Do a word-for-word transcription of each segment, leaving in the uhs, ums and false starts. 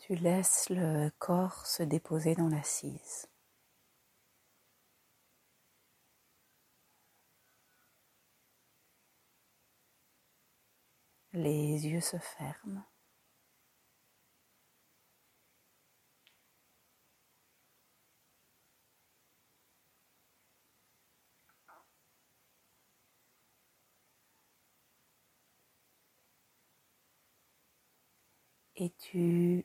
Tu laisses le corps se déposer dans l'assise. Les yeux se ferment. Et tu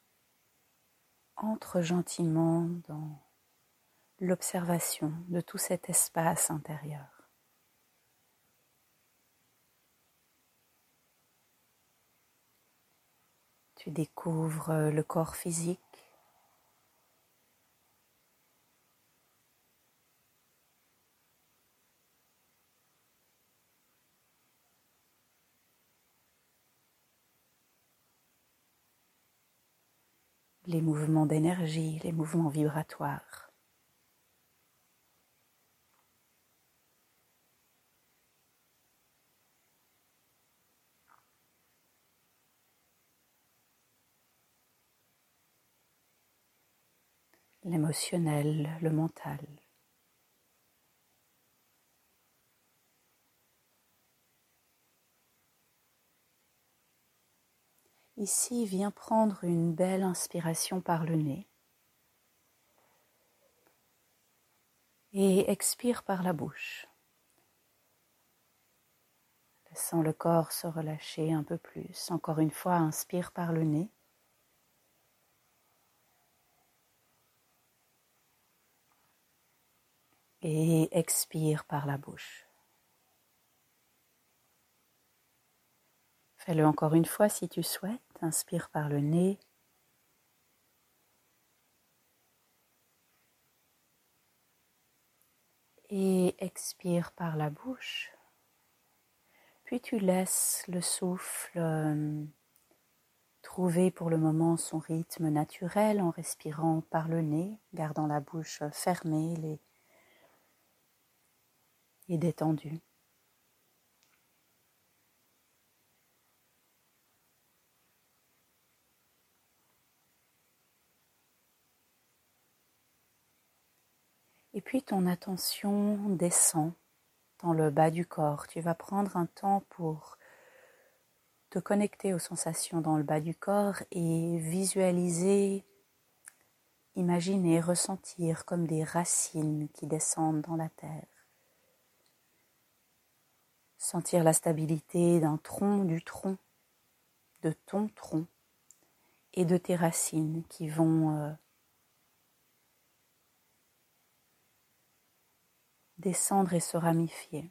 entres gentiment dans l'observation de tout cet espace intérieur. Tu découvres le corps physique, les mouvements d'énergie, les mouvements vibratoires. L'émotionnel, le mental. Ici, viens prendre une belle inspiration par le nez et expire par la bouche. Laissant le corps se relâcher un peu plus. Encore une fois, inspire par le nez. Et expire par la bouche. Fais-le encore une fois si tu souhaites. Inspire par le nez. Et expire par la bouche. Puis tu laisses le souffle euh, trouver pour le moment son rythme naturel en respirant par le nez, gardant la bouche fermée les, et détendue. Et puis ton attention descend dans le bas du corps. Tu vas prendre un temps pour te connecter aux sensations dans le bas du corps et visualiser, imaginer, ressentir comme des racines qui descendent dans la terre. Sentir la stabilité d'un tronc, du tronc, de ton tronc et de tes racines qui vont euh, descendre et se ramifier.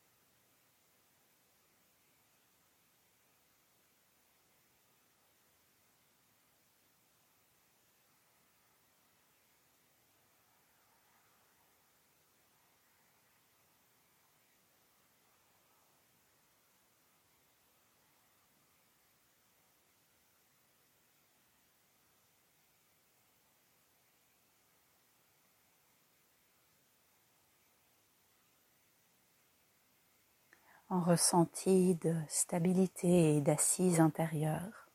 En ressenti de stabilité et d'assise intérieure.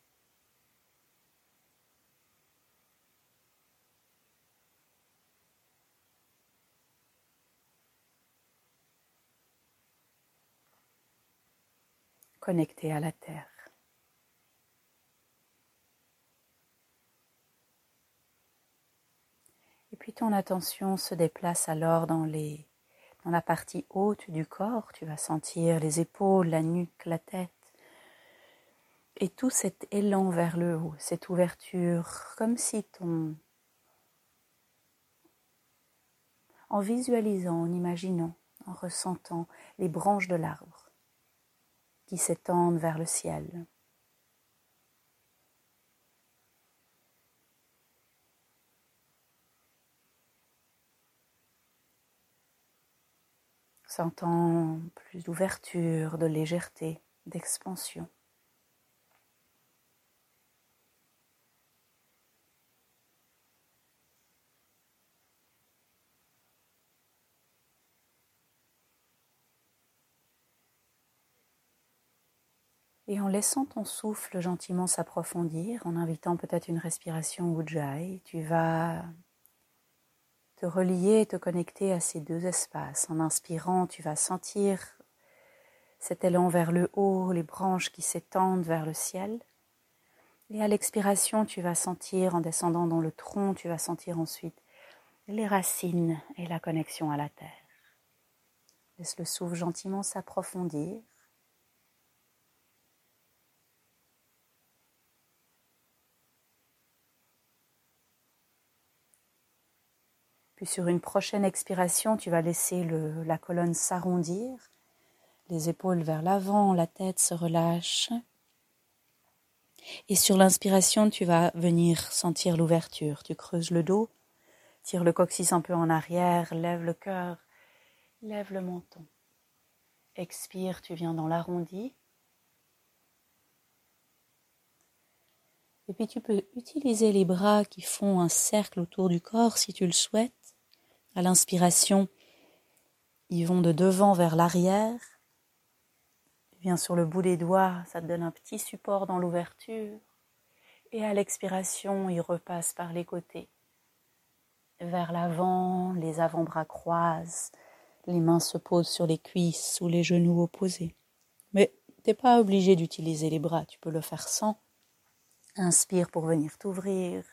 Connecté à la terre. Et puis ton attention se déplace alors dans, les, dans la partie haute du corps. Tu vas sentir les épaules, la nuque, la tête. Et tout cet élan vers le haut, cette ouverture, comme si ton... En visualisant, en imaginant, en ressentant les branches de l'arbre qui s'étendent vers le ciel. Sentant plus d'ouverture, de légèreté, d'expansion. Et en laissant ton souffle gentiment s'approfondir, en invitant peut-être une respiration Ujjayi, tu vas te relier et te connecter à ces deux espaces. En inspirant, tu vas sentir cet élan vers le haut, les branches qui s'étendent vers le ciel. Et à l'expiration, tu vas sentir, en descendant dans le tronc, tu vas sentir ensuite les racines et la connexion à la terre. Laisse le souffle gentiment s'approfondir. Puis sur une prochaine expiration, tu vas laisser le, la colonne s'arrondir, les épaules vers l'avant, la tête se relâche. Et sur l'inspiration, tu vas venir sentir l'ouverture. Tu creuses le dos, tire le coccyx un peu en arrière, lève le cœur, lève le menton. Expire, tu viens dans l'arrondi. Et puis tu peux utiliser les bras qui font un cercle autour du corps si tu le souhaites. À l'inspiration, ils vont de devant vers l'arrière. Tu viens sur le bout des doigts, ça te donne un petit support dans l'ouverture. Et à l'expiration, ils repassent par les côtés. Vers l'avant, les avant-bras croisent, les mains se posent sur les cuisses ou les genoux opposés. Mais tu n'es pas obligé d'utiliser les bras, tu peux le faire sans. Inspire pour venir t'ouvrir.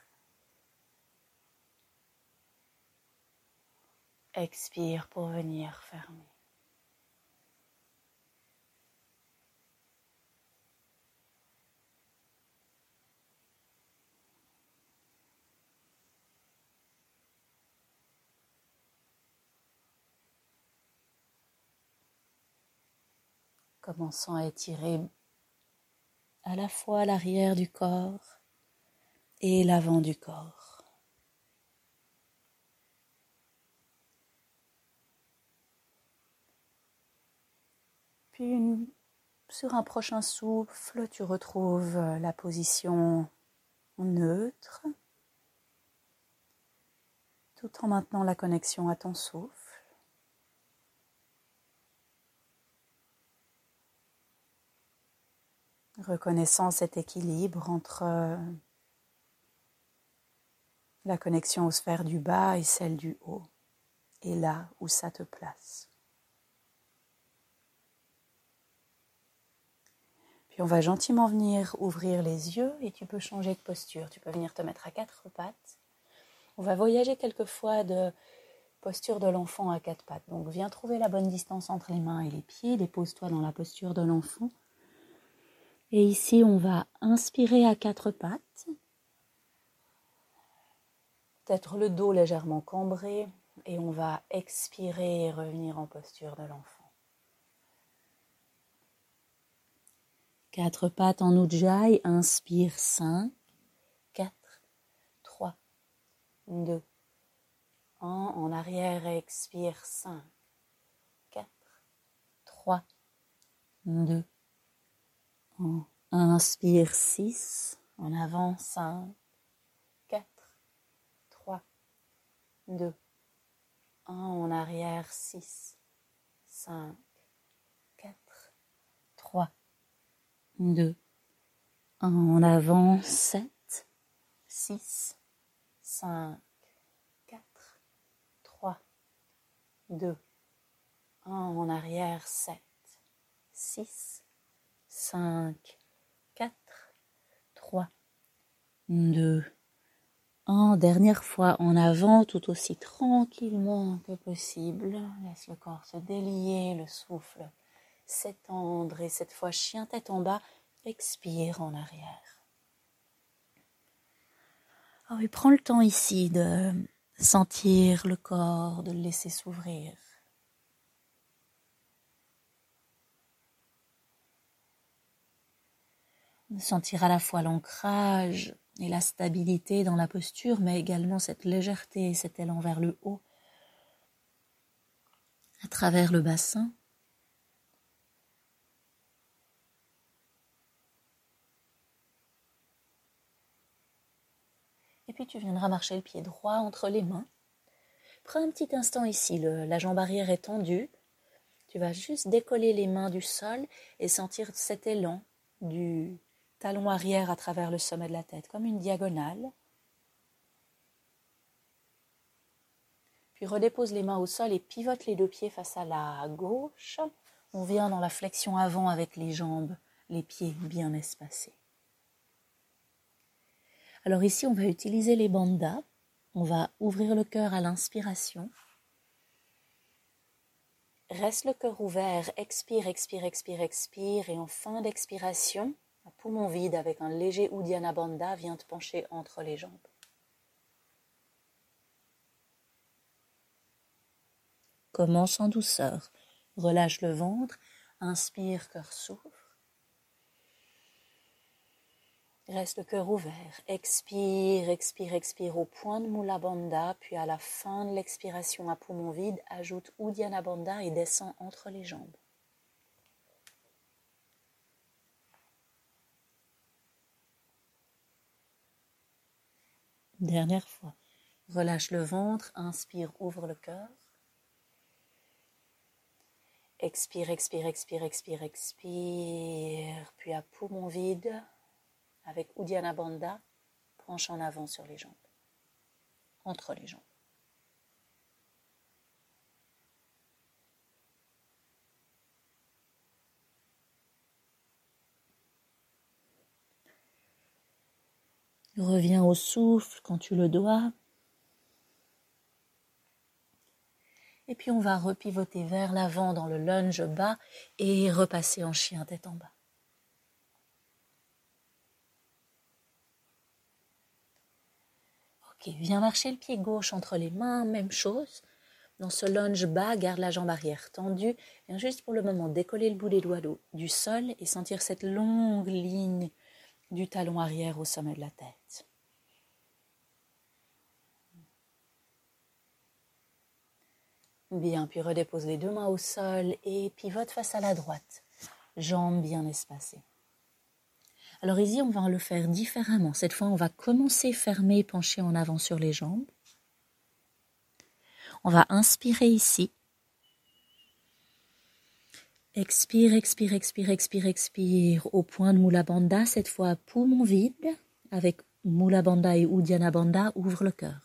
Expire pour venir fermer. Commençons à étirer à la fois l'arrière du corps et l'avant du corps. Puis une, sur un prochain souffle, tu retrouves la position neutre, tout en maintenant la connexion à ton souffle. Reconnaissant cet équilibre entre la connexion aux sphères du bas et celle du haut, et là où ça te place. Puis on va gentiment venir ouvrir les yeux et tu peux changer de posture. Tu peux venir te mettre à quatre pattes. On va voyager quelquefois de posture de l'enfant à quatre pattes. Donc viens trouver la bonne distance entre les mains et les pieds. Dépose-toi dans la posture de l'enfant. Et ici, on va inspirer à quatre pattes. Peut-être le dos légèrement cambré. Et on va expirer et revenir en posture de l'enfant. Quatre pattes en Ujjayi, inspire cinq, quatre, trois, deux, un, en arrière, expire cinq, quatre, trois, deux, un, inspire six, en avant cinq, quatre, trois, deux, un, en arrière six, cinq, quatre, trois, deux, un, en avant, sept, six, cinq, quatre, trois, deux, un, en arrière, sept, six, cinq, quatre, trois, deux, un. Dernière fois en avant, tout aussi tranquillement que possible. Laisse le corps se délier, le souffle s'étendre et cette fois chien tête en bas, expire en arrière. Ah oui, prends le temps ici de sentir le corps, de le laisser s'ouvrir. De sentir à la fois l'ancrage et la stabilité dans la posture, mais également cette légèreté, cet élan vers le haut, à travers le bassin. Et puis tu viendras marcher le pied droit entre les mains. Prends un petit instant ici, le, la jambe arrière est tendue. Tu vas juste décoller les mains du sol et sentir cet élan du talon arrière à travers le sommet de la tête, comme une diagonale. Puis redépose les mains au sol et pivote les deux pieds face à la gauche. On vient dans la flexion avant avec les jambes, les pieds bien espacés. Alors ici, on va utiliser les bandhas. On va ouvrir le cœur à l'inspiration. Reste le cœur ouvert, expire, expire, expire, expire. Et en fin d'expiration, à poumon vide avec un léger Uddiyana Bandha, viens te pencher entre les jambes. Commence en douceur. Relâche le ventre. Inspire, cœur s'ouvre. Reste le cœur ouvert. Expire, expire, expire au point de Mula Bandha. Puis à la fin de l'expiration à poumon vide, ajoute Uddiyana Bandha et descend entre les jambes. Dernière fois. Relâche le ventre. Inspire, ouvre le cœur. Expire, expire, expire, expire, expire. Puis à poumon vide, avec Uddiyana Bandha, penche en avant sur les jambes, entre les jambes. Reviens au souffle quand tu le dois. Et puis on va repivoter vers l'avant dans le lunge bas et repasser en chien tête en bas. Ok, viens marcher le pied gauche entre les mains, même chose. Dans ce lunge bas, garde la jambe arrière tendue. Viens juste pour le moment décoller le bout des doigts du sol et sentir cette longue ligne du talon arrière au sommet de la tête. Bien, puis redépose les deux mains au sol et pivote face à la droite. Jambes bien espacées. Alors ici, on va le faire différemment. Cette fois, on va commencer fermé, penché en avant sur les jambes. On va inspirer ici. Expire, expire, expire, expire, expire. Au point de Mula Bandha, cette fois poumon vide. Avec Mula Bandha et Uddiyana Bandha, ouvre le cœur.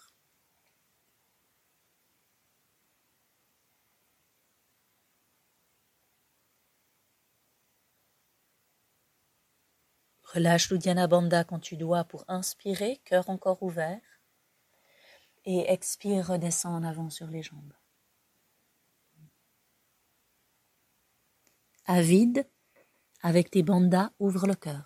Relâche l'Uddiyana Bandha quand tu dois pour inspirer, cœur encore ouvert. Et expire, redescends en avant sur les jambes. À vide, avec tes bandhas, ouvre le cœur.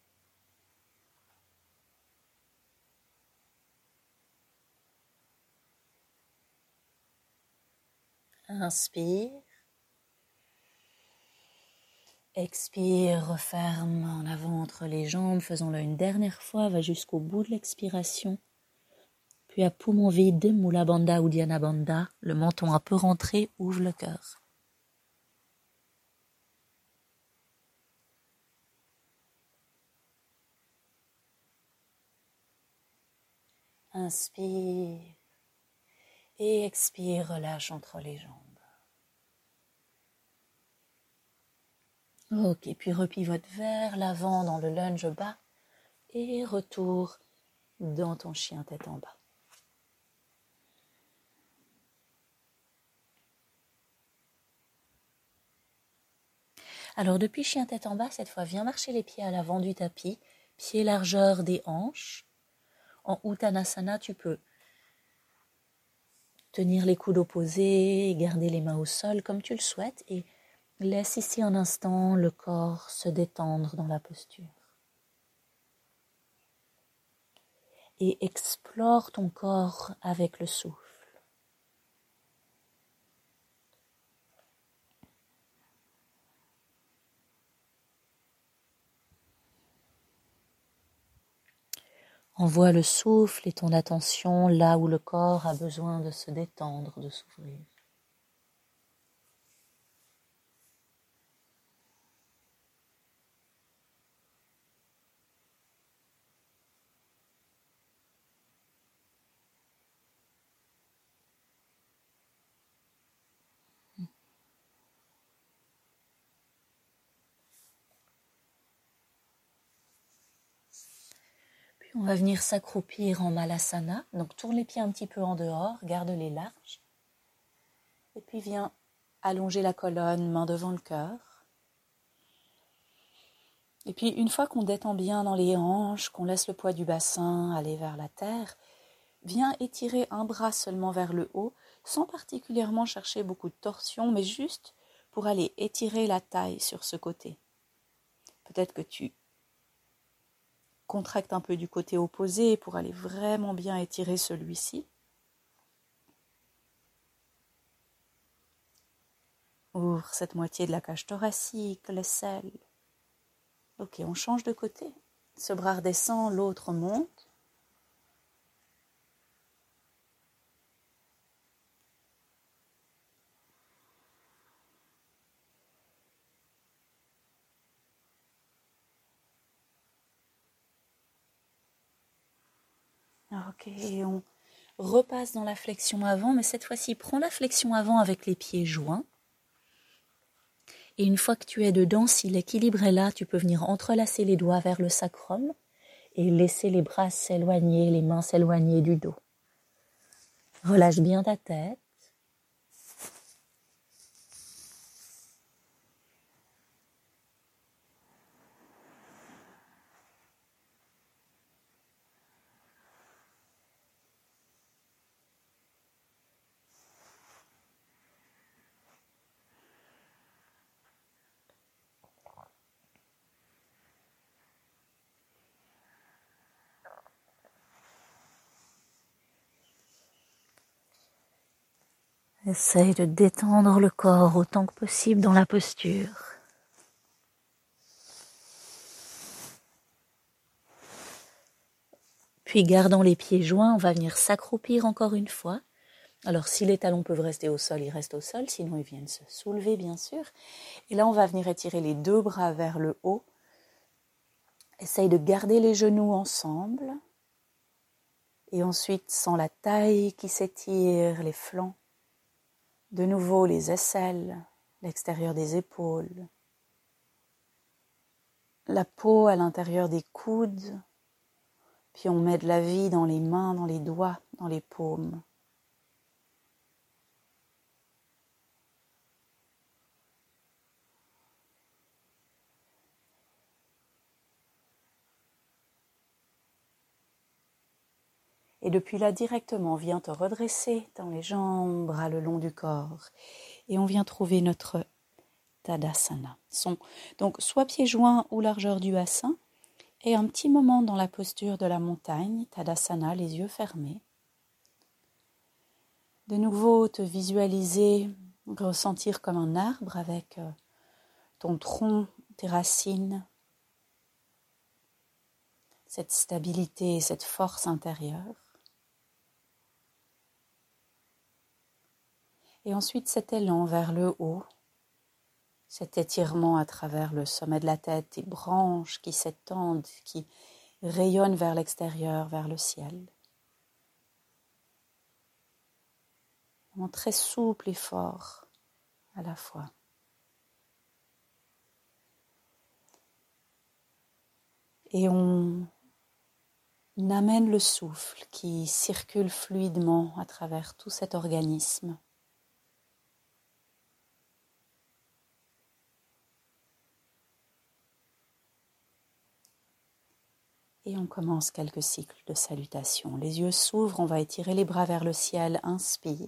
Inspire. Expire, referme en avant entre les jambes, faisons-le une dernière fois, va jusqu'au bout de l'expiration. Puis à poumon vide, Mula Bandha, Uddiyana Bandha, le menton un peu rentré, ouvre le cœur. Inspire et expire, relâche entre les jambes. Ok, puis repivote vers l'avant dans le lunge bas et retour dans ton chien tête en bas. Alors depuis chien tête en bas, cette fois, viens marcher les pieds à l'avant du tapis, pieds largeur des hanches. En Uttanasana, tu peux tenir les coudes opposés, garder les mains au sol comme tu le souhaites et laisse ici un instant le corps se détendre dans la posture. Et explore ton corps avec le souffle. Envoie le souffle et ton attention là où le corps a besoin de se détendre, de s'ouvrir. On va venir s'accroupir en Malasana. Donc tourne les pieds un petit peu en dehors, garde-les larges. Et puis viens allonger la colonne, main devant le cœur. Et puis une fois qu'on détend bien dans les hanches, qu'on laisse le poids du bassin aller vers la terre, viens étirer un bras seulement vers le haut, sans particulièrement chercher beaucoup de torsion, mais juste pour aller étirer la taille sur ce côté. Peut-être que tu contractes un peu du côté opposé pour aller vraiment bien étirer celui-ci. Ouvre cette moitié de la cage thoracique, l'aisselle. Ok, on change de côté. Ce bras redescend, l'autre monte. Ok, et on repasse dans la flexion avant, mais cette fois-ci, prends la flexion avant avec les pieds joints. Et une fois que tu es dedans, si l'équilibre est là, tu peux venir entrelacer les doigts vers le sacrum et laisser les bras s'éloigner, les mains s'éloigner du dos. Relâche bien ta tête. Essaye de détendre le corps autant que possible dans la posture. Puis gardant les pieds joints, on va venir s'accroupir encore une fois. Alors si les talons peuvent rester au sol, ils restent au sol, sinon ils viennent se soulever bien sûr. Et là on va venir étirer les deux bras vers le haut. Essaye de garder les genoux ensemble. Et ensuite, sans la taille qui s'étire, les flancs. De nouveau les aisselles, l'extérieur des épaules. La peau à l'intérieur des coudes. Puis on met de la vie dans les mains, dans les doigts, dans les paumes. Et depuis là, directement, viens te redresser dans les jambes, bras le long du corps. Et on vient trouver notre Tadasana. Son, donc, soit pieds joints ou largeur du bassin. Et un petit moment dans la posture de la montagne, Tadasana, les yeux fermés. De nouveau, te visualiser, ressentir comme un arbre avec ton tronc, tes racines. Cette stabilité, cette force intérieure. Et ensuite cet élan vers le haut, cet étirement à travers le sommet de la tête, des branches qui s'étendent, qui rayonnent vers l'extérieur, vers le ciel. Vraiment très souple et fort à la fois. Et on amène le souffle qui circule fluidement à travers tout cet organisme. Et on commence quelques cycles de salutation. Les yeux s'ouvrent, on va étirer les bras vers le ciel, inspire.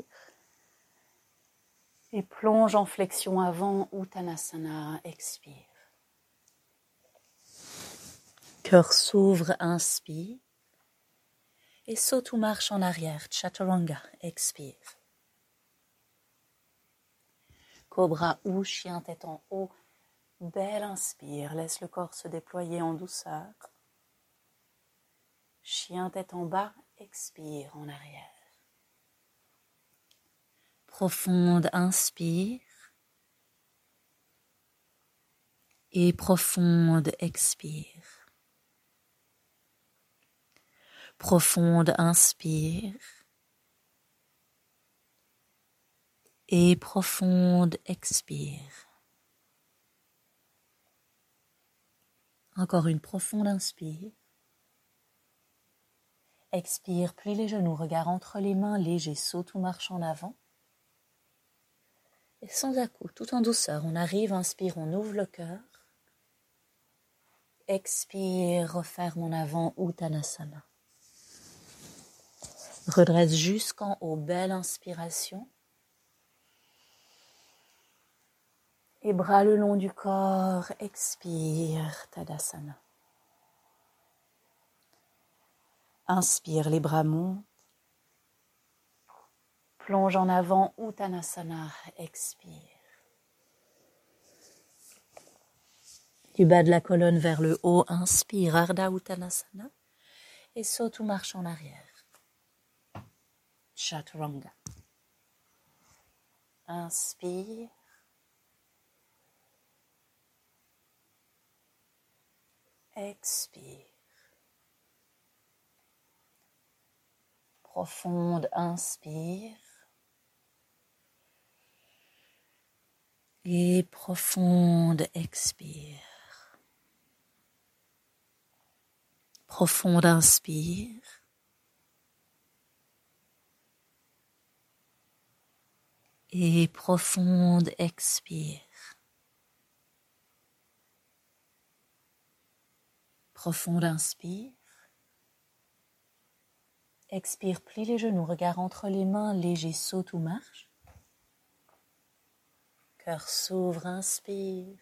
Et plonge en flexion avant, Uttanasana, expire. Cœur s'ouvre, inspire. Et saute ou marche en arrière, Chaturanga, expire. Cobra ou chien tête en haut, belle inspire, laisse le corps se déployer en douceur. Chien tête en bas, expire en arrière. Profonde inspire et profonde expire. Profonde inspire et profonde expire. Encore une profonde inspire Expire, plie les genoux, regard entre les mains, léger, saute ou marche en avant. Et sans à-coup, tout en douceur, on arrive, inspire, on ouvre le cœur. Expire, referme en avant, Uttanasana. Redresse jusqu'en haut, belle inspiration. Et bras le long du corps, expire, Tadasana. Inspire, les bras montent. Plonge en avant, Uttanasana, expire. Du bas de la colonne vers le haut, inspire, Ardha Uttanasana. Et saute ou marche en arrière. Chaturanga. Inspire. Expire. Profonde inspire. Et profonde expire. Profonde inspire. Et profonde expire. Profonde inspire. Expire, plie les genoux, regard entre les mains, léger, saute ou marche. Cœur s'ouvre, inspire.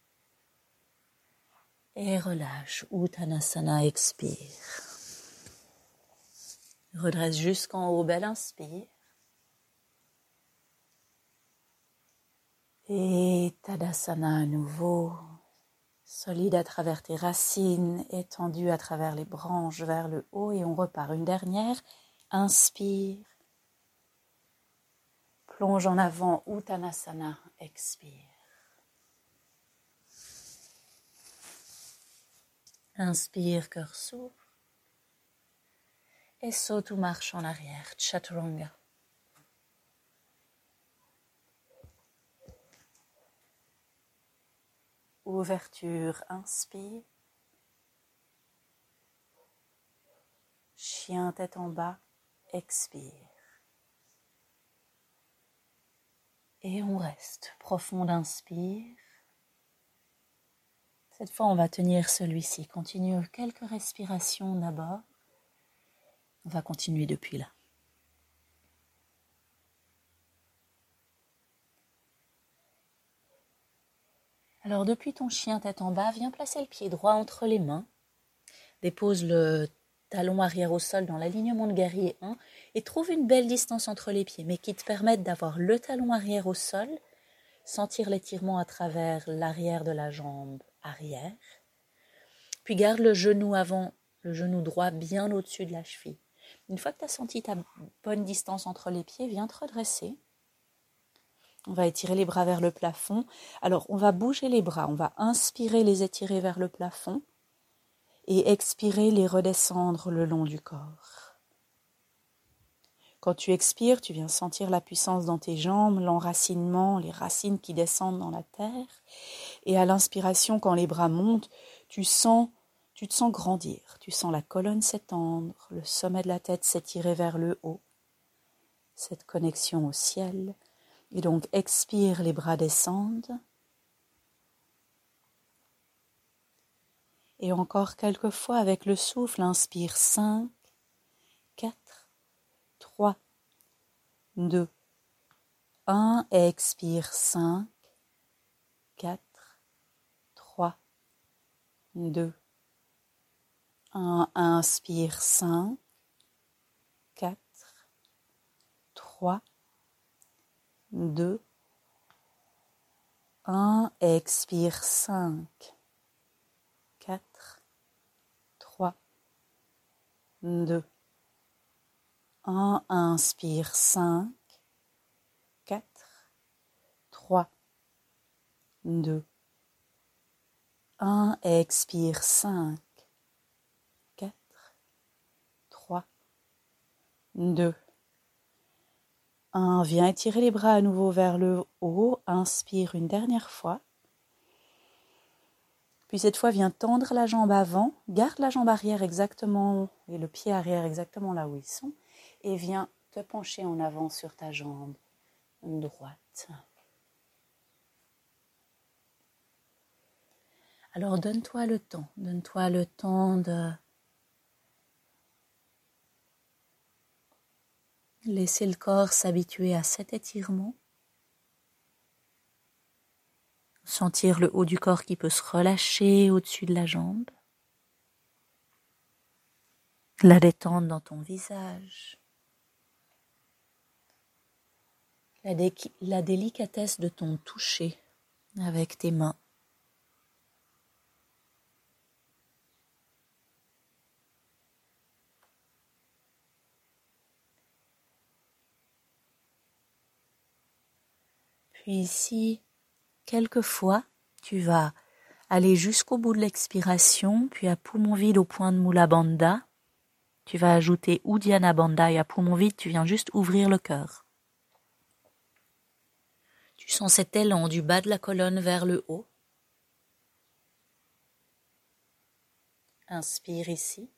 Et relâche, Uttanasana, expire. Redresse jusqu'en haut, belle inspire. Et Tadasana à nouveau. Solide à travers tes racines, étendu à travers les branches vers le haut et on repart. Une dernière, inspire, plonge en avant, Uttanasana, expire. Inspire, cœur s'ouvre et saute ou marche en arrière, Chaturanga. Ouverture, inspire. Chien tête en bas, expire. Et on reste. Profonde inspire. Cette fois, on va tenir celui-ci. Continue quelques respirations d'abord. On va continuer depuis là. Alors, depuis ton chien tête en bas, viens placer le pied droit entre les mains. Dépose le talon arrière au sol dans l'alignement de guerrier un et trouve une belle distance entre les pieds, mais qui te permette d'avoir le talon arrière au sol, sentir l'étirement à travers l'arrière de la jambe arrière. Puis garde le genou avant, le genou droit bien au-dessus de la cheville. Une fois que tu as senti ta bonne distance entre les pieds, viens te redresser. On va étirer les bras vers le plafond. Alors, on va bouger les bras. On va inspirer, les étirer vers le plafond et expirer, les redescendre le long du corps. Quand tu expires, tu viens sentir la puissance dans tes jambes, l'enracinement, les racines qui descendent dans la terre. Et à l'inspiration, quand les bras montent, tu sens, tu te sens grandir. Tu sens la colonne s'étendre, le sommet de la tête s'étirer vers le haut. Cette connexion au ciel. Et donc, expire, les bras descendent. Et encore quelques fois avec le souffle, inspire cinq, quatre, trois, deux, un. Expire cinq, quatre, trois, deux, un. Inspire cinq, quatre, trois, deux, un. Expire cinq, quatre, trois, deux, un. Inspire cinq, quatre, trois, deux, un. Expire cinq, quatre, trois, deux, un. Viens étirer les bras à nouveau vers le haut. Inspire une dernière fois. Puis cette fois, viens tendre la jambe avant, garde la jambe arrière exactement et le pied arrière exactement là où ils sont et viens te pencher en avant sur ta jambe droite. Alors donne-toi le temps, donne-toi le temps de laisser le corps s'habituer à cet étirement. Sentir le haut du corps qui peut se relâcher au-dessus de la jambe. La détente dans ton visage. La, dé- la délicatesse de ton toucher avec tes mains. Puis ici, quelquefois, tu vas aller jusqu'au bout de l'expiration, puis à poumon vide au point de Mula Bandha, tu vas ajouter Uddiyana Bandha et à poumon vide, tu viens juste ouvrir le cœur. Tu sens cet élan du bas de la colonne vers le haut. Inspire ici.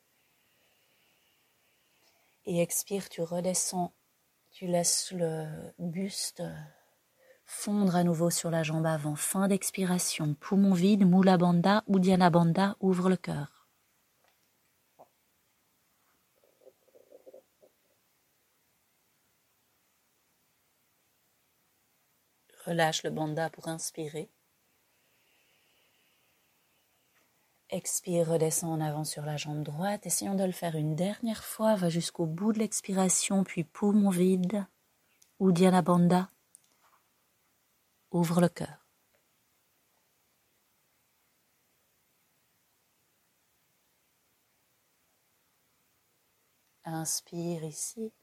Et expire, tu redescends, tu laisses le buste fondre à nouveau sur la jambe avant. Fin d'expiration, poumon vide, Mula Bandha, Uddiyana Bandha, ouvre le cœur. Relâche le bandha pour inspirer. Expire, redescends en avant sur la jambe droite. Essayons de le faire une dernière fois. Va jusqu'au bout de l'expiration, puis poumon vide, Uddiyana Bandha. Ouvre le cœur. Inspire ici.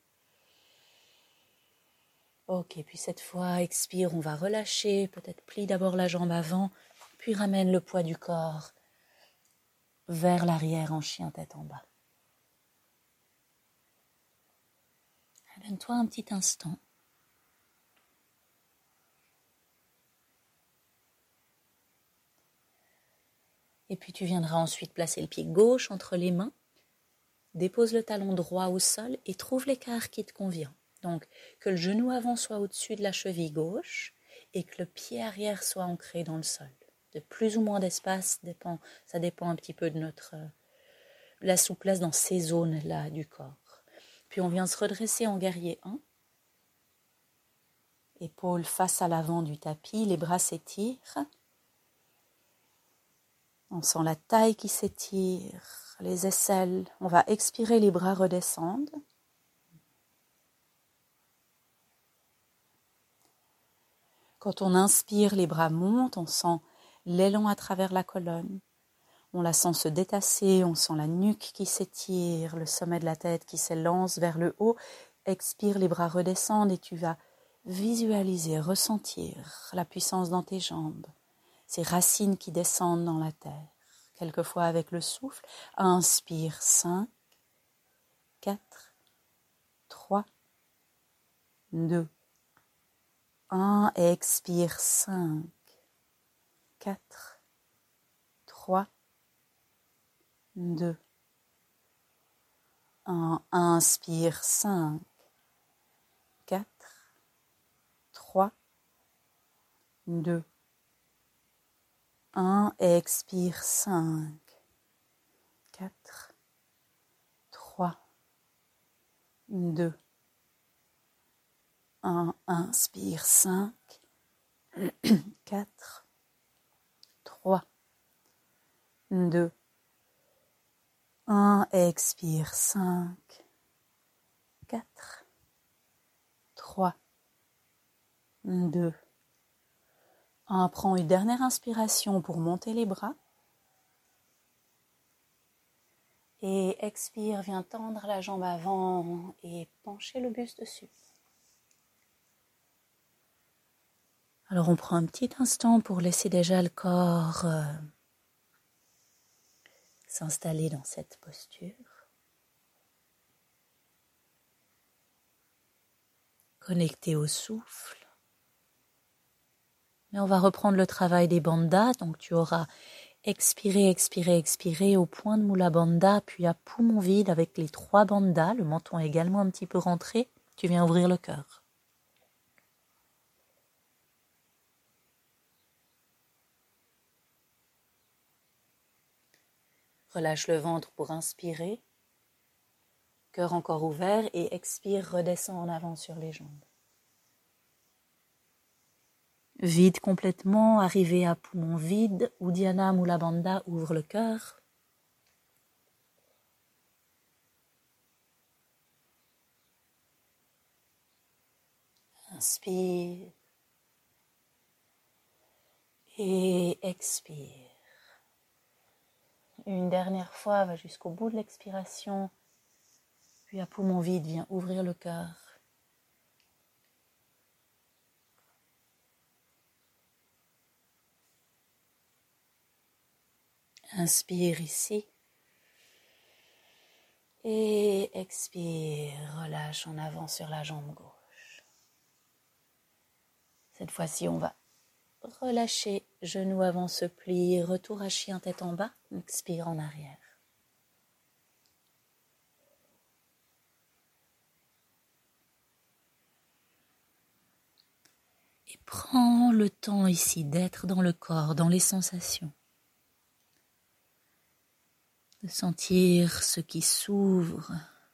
Ok, puis cette fois, expire, on va relâcher. Peut-être plie d'abord la jambe avant, puis ramène le poids du corps vers l'arrière en chien tête en bas. Donne-toi un petit instant. Et puis tu viendras ensuite placer le pied gauche entre les mains. Dépose le talon droit au sol et trouve l'écart qui te convient. Donc, que le genou avant soit au-dessus de la cheville gauche et que le pied arrière soit ancré dans le sol. De plus ou moins d'espace, dépend, ça dépend un petit peu de notre euh, la souplesse dans ces zones-là du corps. Puis on vient se redresser en guerrier un. Épaules face à l'avant du tapis, les bras s'étirent. On sent la taille qui s'étire, les aisselles. On va expirer, les bras redescendent. Quand on inspire, les bras montent, on sent l'élan à travers la colonne. On la sent se détasser, on sent la nuque qui s'étire, le sommet de la tête qui s'élance vers le haut. Expire, les bras redescendent et tu vas visualiser, ressentir la puissance dans tes jambes, ces racines qui descendent dans la terre. Quelquefois avec le souffle, inspire, cinq, quatre, trois, deux, un, expire, cinq, quatre, trois, deux, un, inspire, cinq, quatre, trois, deux, un, expire, cinq, quatre, trois, deux, un, inspire, cinq, quatre, trois, deux, un, expire, cinq, quatre, trois, deux, un. Prends une dernière inspiration pour monter les bras. Et expire, viens tendre la jambe avant et pencher le buste dessus. Alors on prend un petit instant pour laisser déjà le corps euh, s'installer dans cette posture. Connecté au souffle. Mais on va reprendre le travail des bandhas, donc tu auras Expirez, expirez, expirez au point de Mula Bandha, puis à poumon vide avec les trois bandhas, le menton est également un petit peu rentré, tu viens ouvrir le cœur. Relâche le ventre pour inspirer, cœur encore ouvert et expire, redescend en avant sur les jambes. Vide complètement, arrivé à poumon vide, Uddiyana Mula Bandha ouvre le cœur. Inspire et expire. Une dernière fois, va jusqu'au bout de l'expiration, puis à poumon vide, viens ouvrir le cœur. Inspire ici et expire, relâche en avant sur la jambe gauche. Cette fois-ci, on va relâcher, genou avant se plie, retour à chien tête en bas, expire en arrière. Et prends le temps ici d'être dans le corps, dans les sensations. De sentir ce qui s'ouvre.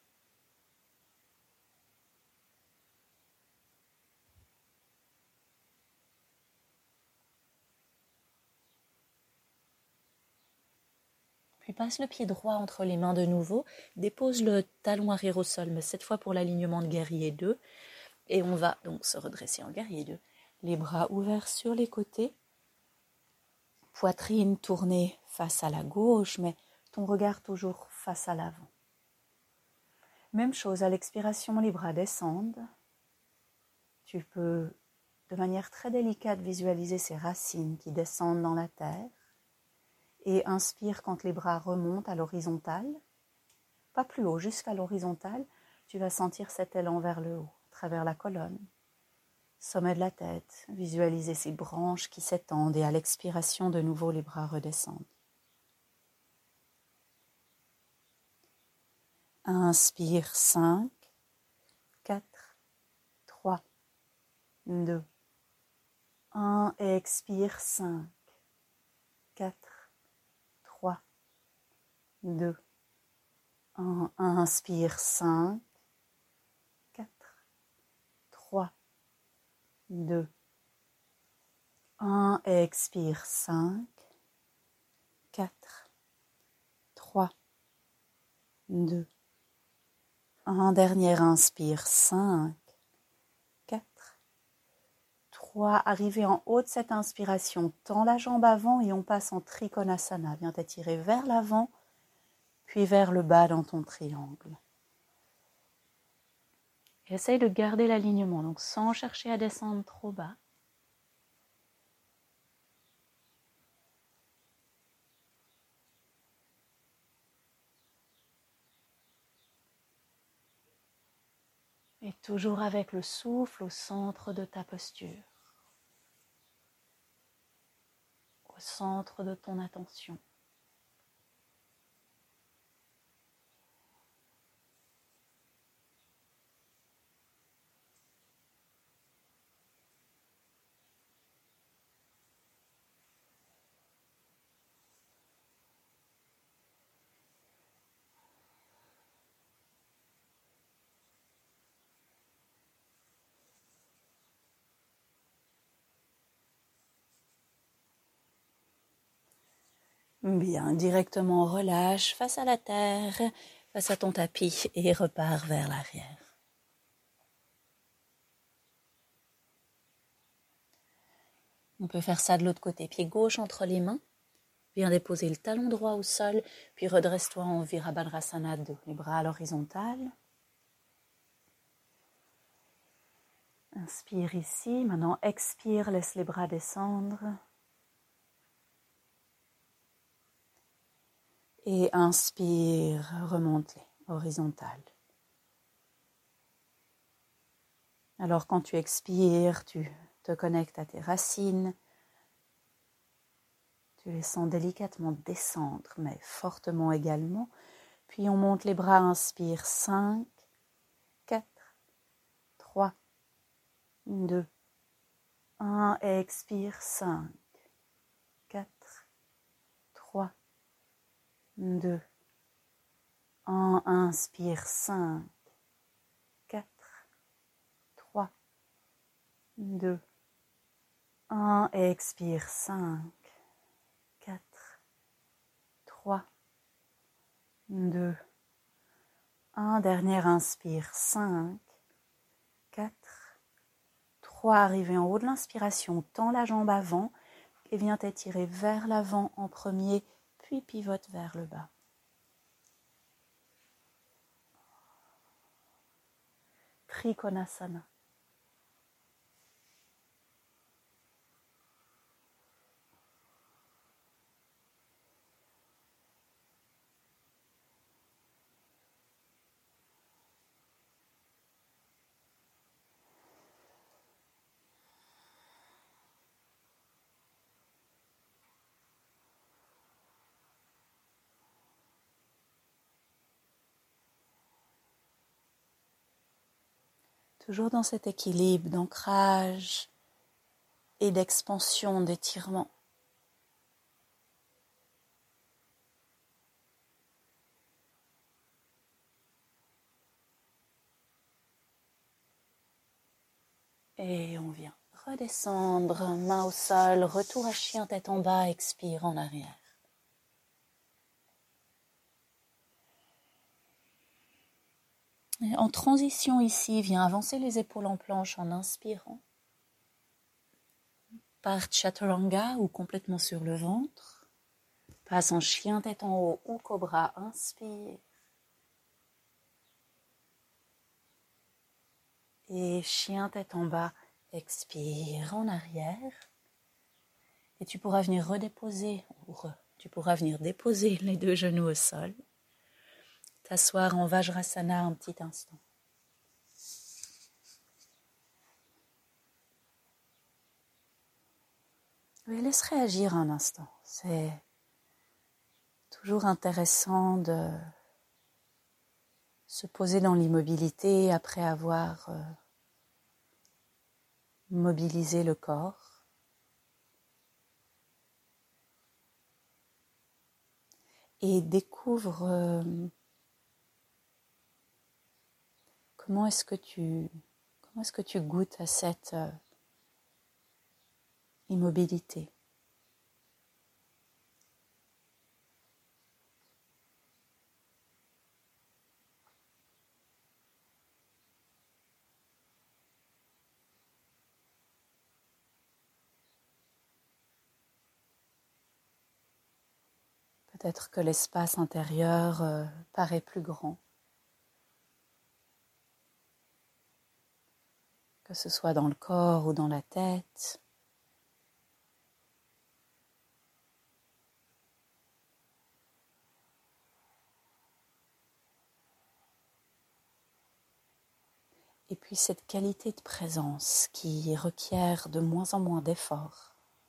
Puis passe le pied droit entre les mains de nouveau, dépose le talon arrière au sol, mais cette fois pour l'alignement de guerrier deux. Et on va donc se redresser en guerrier deux. Les bras ouverts sur les côtés, poitrine tournée face à la gauche, mais ton regard toujours face à l'avant. Même chose, à l'expiration, les bras descendent. Tu peux, de manière très délicate, visualiser ces racines qui descendent dans la terre. Et inspire quand les bras remontent à l'horizontale. Pas plus haut, jusqu'à l'horizontale. Tu vas sentir cet élan vers le haut, à travers la colonne. Sommet de la tête, visualiser ces branches qui s'étendent et à l'expiration, de nouveau, les bras redescendent. Inspire cinq, quatre, trois, deux, un. Expire cinq, quatre, trois, deux, un. Inspire cinq, quatre, trois, deux, un. Expire cinq, quatre, trois, deux, un. Dernier inspire cinq, quatre, trois. Arrivé en haut de cette inspiration, tends la jambe avant et on passe en Trikonasana. Viens t'étirer vers l'avant, puis vers le bas dans ton triangle. Et essaye de garder l'alignement, donc sans chercher à descendre trop bas. Et toujours avec le souffle au centre de ta posture, au centre de ton attention. Bien, directement relâche face à la terre, face à ton tapis et repars vers l'arrière. On peut faire ça de l'autre côté, pied gauche entre les mains. Viens déposer le talon droit au sol, puis redresse-toi en Virabhadrasana deux, les bras à l'horizontale. Inspire ici, maintenant expire, laisse les bras descendre. Et inspire, remonte-les, horizontale. Alors quand tu expires, tu te connectes à tes racines. Tu les sens délicatement descendre, mais fortement également. Puis on monte les bras, inspire, cinq, quatre, trois, deux, un, expire, cinq, quatre, trois, deux, un, inspire, cinq, quatre, trois, deux, un, expire, cinq, quatre, trois, deux, un, dernière inspire, cinq, quatre, trois, arrivé en haut de l'inspiration, tends la jambe avant et viens t'étirer vers l'avant en premier, puis pivote vers le bas. Trikonasana. Toujours dans cet équilibre d'ancrage et d'expansion, d'étirement. Et on vient redescendre, main au sol, retour à chien tête en bas, expire en arrière. Et en transition ici, viens avancer les épaules en planche en inspirant. Par chaturanga ou complètement sur le ventre. Passe en chien tête en haut ou cobra, inspire. Et chien tête en bas, expire en arrière. Et tu pourras venir redéposer, ou re, tu pourras venir déposer les deux genoux au sol. T'asseoir en Vajrasana un petit instant. Et laisse réagir un instant. C'est toujours intéressant de se poser dans l'immobilité après avoir euh, mobilisé le corps. Et découvre euh, comment est-ce que tu comment est-ce que tu goûtes à cette euh, immobilité. Peut-être que l'espace intérieur euh, paraît plus grand, que ce soit dans le corps ou dans la tête. Et puis cette qualité de présence qui requiert de moins en moins d'efforts.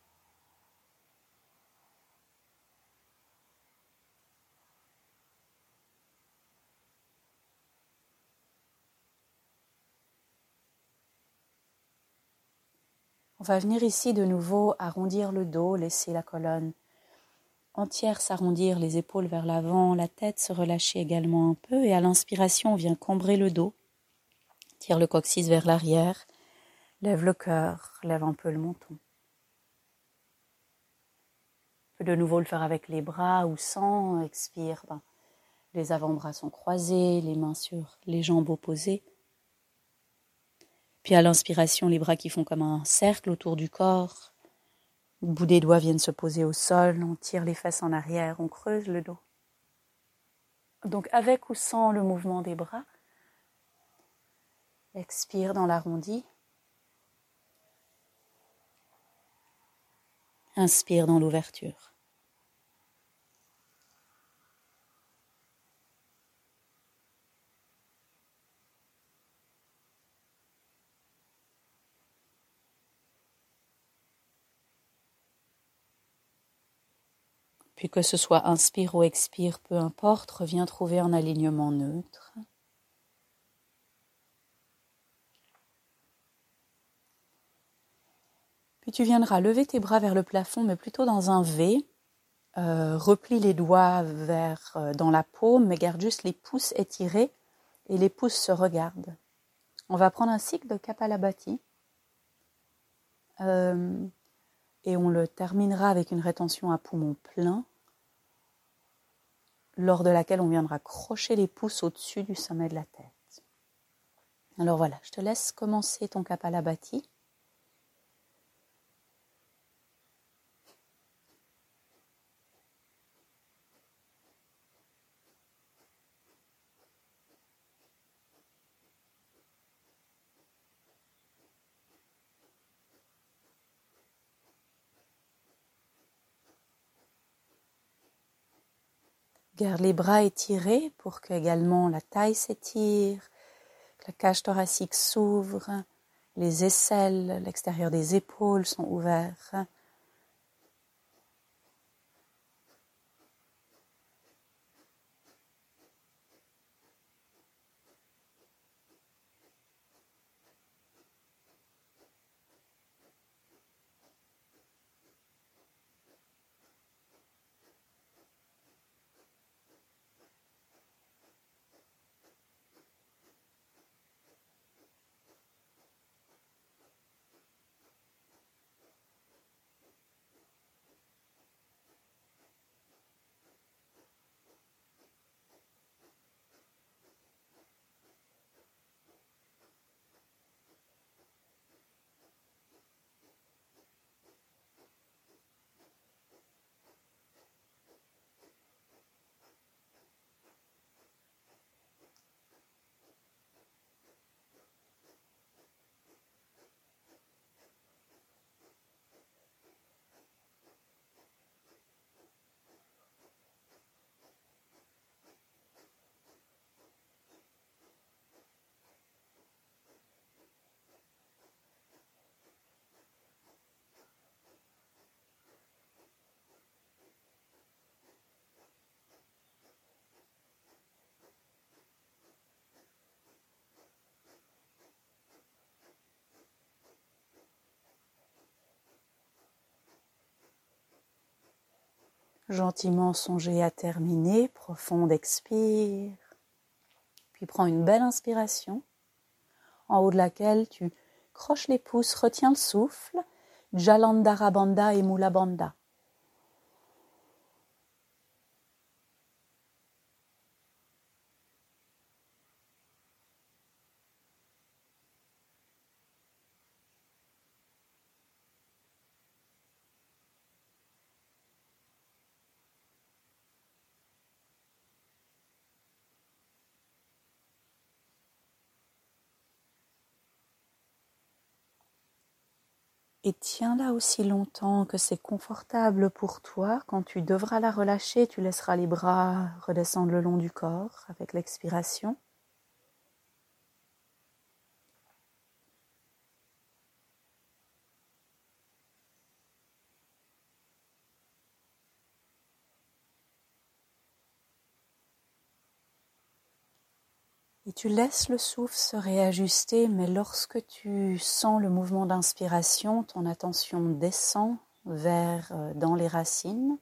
On va venir ici de nouveau arrondir le dos, laisser la colonne entière s'arrondir, les épaules vers l'avant, la tête se relâcher également un peu. Et à l'inspiration, on vient cambrer le dos, tire le coccyx vers l'arrière, lève le cœur, lève un peu le menton. On peut de nouveau le faire avec les bras ou sans, expire. Ben, les avant-bras sont croisés, les mains sur les jambes opposées. Puis à l'inspiration, les bras qui font comme un cercle autour du corps. Le bout des doigts viennent se poser au sol, on tire les fesses en arrière, on creuse le dos. Donc avec ou sans le mouvement des bras, expire dans l'arrondi. Inspire dans l'ouverture. Puis que ce soit inspire ou expire, peu importe, reviens trouver un alignement neutre. Puis tu viendras lever tes bras vers le plafond, mais plutôt dans un V. Euh, replie les doigts vers euh, dans la paume, mais garde juste les pouces étirés et les pouces se regardent. On va prendre un cycle de Kapalabhati euh, et on le terminera avec une rétention à poumon plein, lors de laquelle on viendra crocher les pouces au-dessus du sommet de la tête. Alors voilà, je te laisse commencer ton Kapalabhati. Garde les bras étirés pour que également la taille s'étire, que la cage thoracique s'ouvre, les aisselles, l'extérieur des épaules sont ouverts. Gentiment songer à terminer, profonde expire, puis prends une belle inspiration, en haut de laquelle tu croches les pouces, retiens le souffle, Jalandhara Bandha et Mula Bandha. Et tiens-la aussi longtemps que c'est confortable pour toi. Quand tu devras la relâcher, tu laisseras les bras redescendre le long du corps avec l'expiration. Et tu laisses le souffle se réajuster, mais lorsque tu sens le mouvement d'inspiration, ton attention descend vers euh, dans les racines.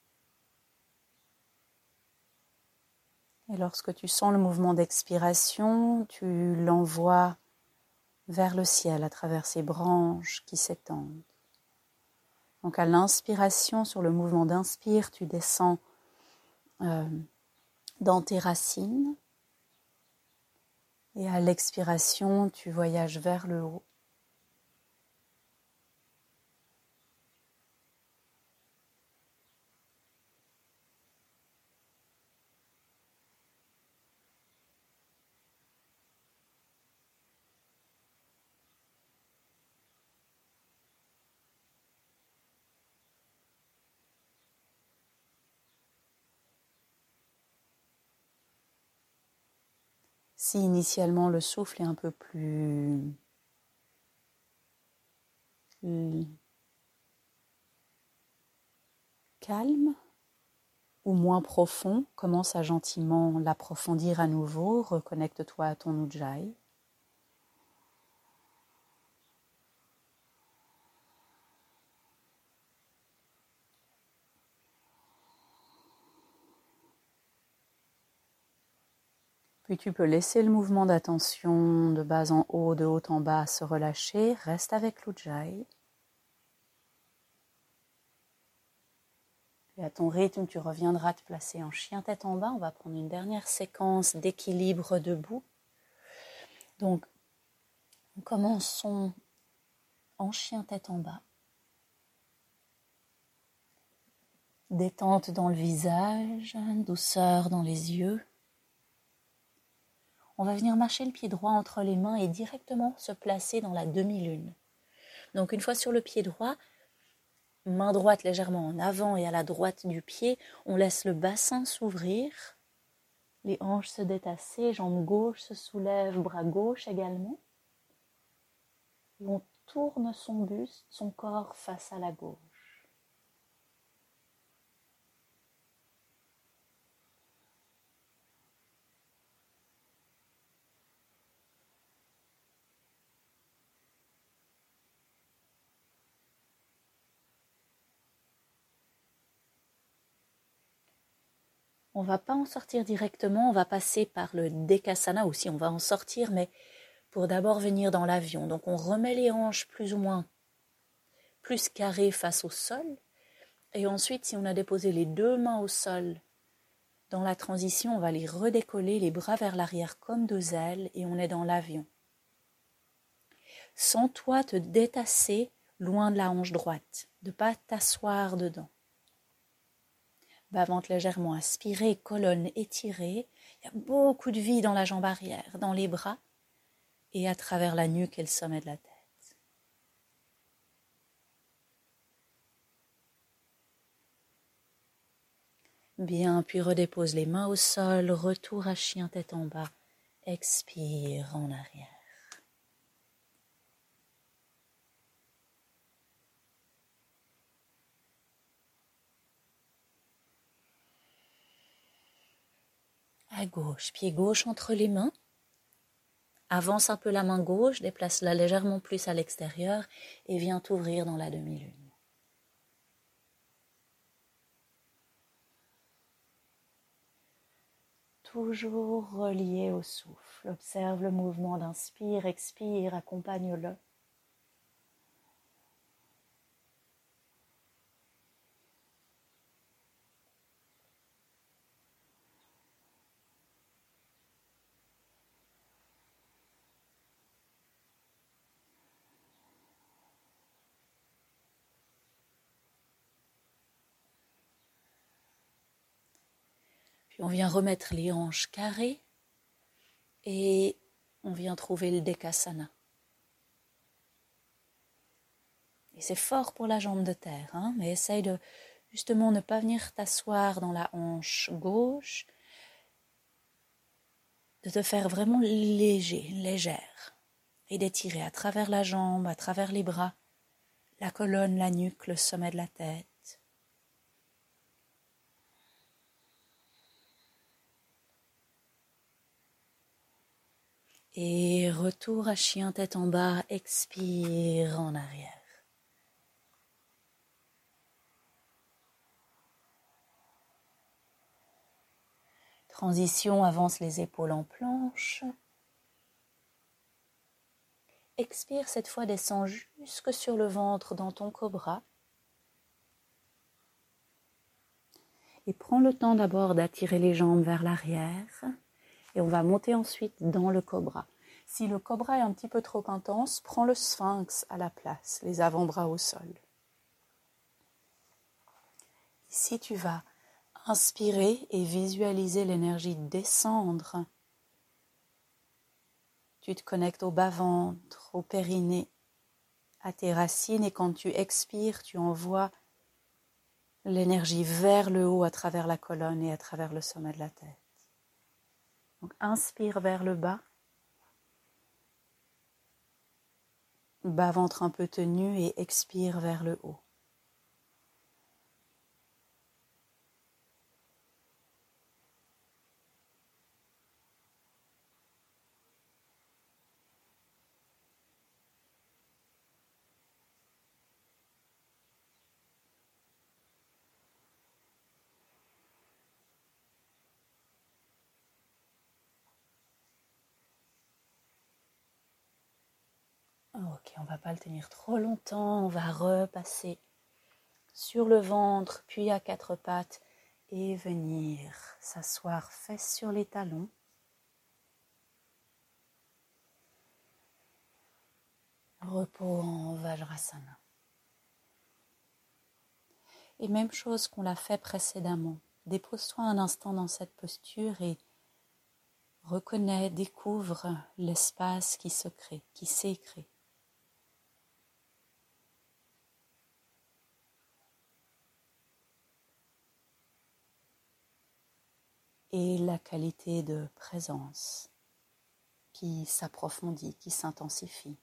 Et lorsque tu sens le mouvement d'expiration, tu l'envoies vers le ciel à travers ces branches qui s'étendent. Donc à l'inspiration, sur le mouvement d'inspire, tu descends euh, dans tes racines. Et à l'expiration, tu voyages vers le haut. Si initialement le souffle est un peu plus calme, ou moins profond, commence à gentiment l'approfondir à nouveau, reconnecte-toi à ton Ujjayi. Puis tu peux laisser le mouvement d'attention de bas en haut, de haut en bas se relâcher, reste avec l'Ujjayi. Et à ton rythme, tu reviendras te placer en chien tête en bas. On va prendre une dernière séquence d'équilibre debout. Donc, commençons en chien tête en bas. Détente dans le visage, douceur dans les yeux. On va venir marcher le pied droit entre les mains et directement se placer dans la demi-lune. Donc une fois sur le pied droit, main droite légèrement en avant et à la droite du pied, on laisse le bassin s'ouvrir, les hanches se détasser, jambe gauche se soulève, bras gauche également. Et on tourne son buste, son corps face à la gauche. On ne va pas en sortir directement, on va passer par le Dekasana aussi, on va en sortir, mais pour d'abord venir dans l'avion. Donc on remet les hanches plus ou moins plus carrées face au sol, et ensuite si on a déposé les deux mains au sol, dans la transition, on va les redécoller, les bras vers l'arrière comme deux ailes, et on est dans l'avion. Sens-toi te détasser loin de la hanche droite, de ne pas t'asseoir dedans. Bas-ventre légèrement aspiré, colonne étirée. Il y a beaucoup de vie dans la jambe arrière, dans les bras et à travers la nuque et le sommet de la tête. Bien, puis redépose les mains au sol, retour à chien tête en bas. Expire en arrière. À gauche, pied gauche entre les mains. Avance un peu la main gauche, déplace-la légèrement plus à l'extérieur et viens t'ouvrir dans la demi-lune. Toujours relié au souffle. Observe le mouvement d'inspire, expire, accompagne-le. Puis on vient remettre les hanches carrées et on vient trouver le Dekasana. Et c'est fort pour la jambe de terre, hein, mais essaye de justement ne pas venir t'asseoir dans la hanche gauche, de te faire vraiment léger, légère, et d'étirer à travers la jambe, à travers les bras, la colonne, la nuque, le sommet de la tête. Et retour à chien tête en bas, expire en arrière. Transition, avance les épaules en planche. Expire, cette fois descend jusque sur le ventre dans ton cobra. Et prends le temps d'abord d'attirer les jambes vers l'arrière. Et on va monter ensuite dans le cobra. Si le cobra est un petit peu trop intense, prends le sphinx à la place, les avant-bras au sol. Ici, tu vas inspirer et visualiser l'énergie descendre. Tu te connectes au bas-ventre, au périnée, à tes racines, et quand tu expires, tu envoies l'énergie vers le haut à travers la colonne et à travers le sommet de la tête. Donc inspire vers le bas, bas-ventre un peu tenu, et expire vers le haut. Ok, on va pas le tenir trop longtemps. On va repasser sur le ventre, puis à quatre pattes et venir s'asseoir fesses sur les talons. Repos en Vajrasana. Et même chose qu'on l'a fait précédemment. Dépose-toi un instant dans cette posture et reconnais, découvre l'espace qui se crée, qui s'est créé. Et la qualité de présence qui s'approfondit, qui s'intensifie.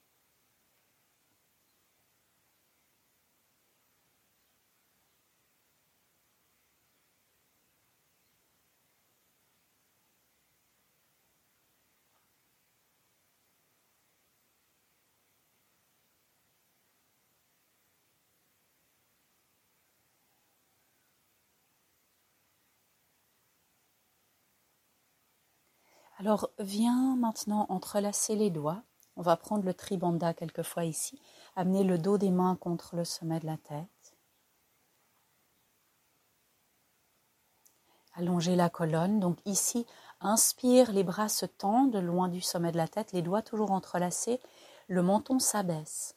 Alors, viens maintenant entrelacer les doigts. On va prendre le Tribandha quelquefois ici. Amener le dos des mains contre le sommet de la tête. Allonger la colonne. Donc ici, inspire, les bras se tendent loin du sommet de la tête. Les doigts toujours entrelacés. Le menton s'abaisse.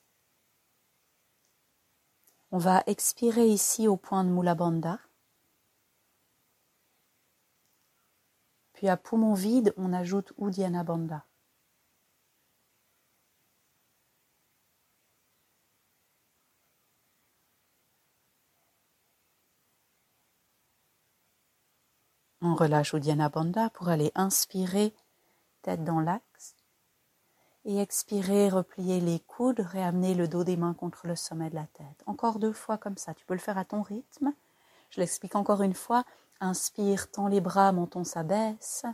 On va expirer ici au point de Mula Bandha. Puis à poumon vide, on ajoute Uddiyana Bandha. On relâche Uddiyana Bandha pour aller inspirer, tête dans l'axe. Et expirer, replier les coudes, réamener le dos des mains contre le sommet de la tête. Encore deux fois comme ça, tu peux le faire à ton rythme. Je l'explique encore une fois. Inspire, tends les bras, menton s'abaisse.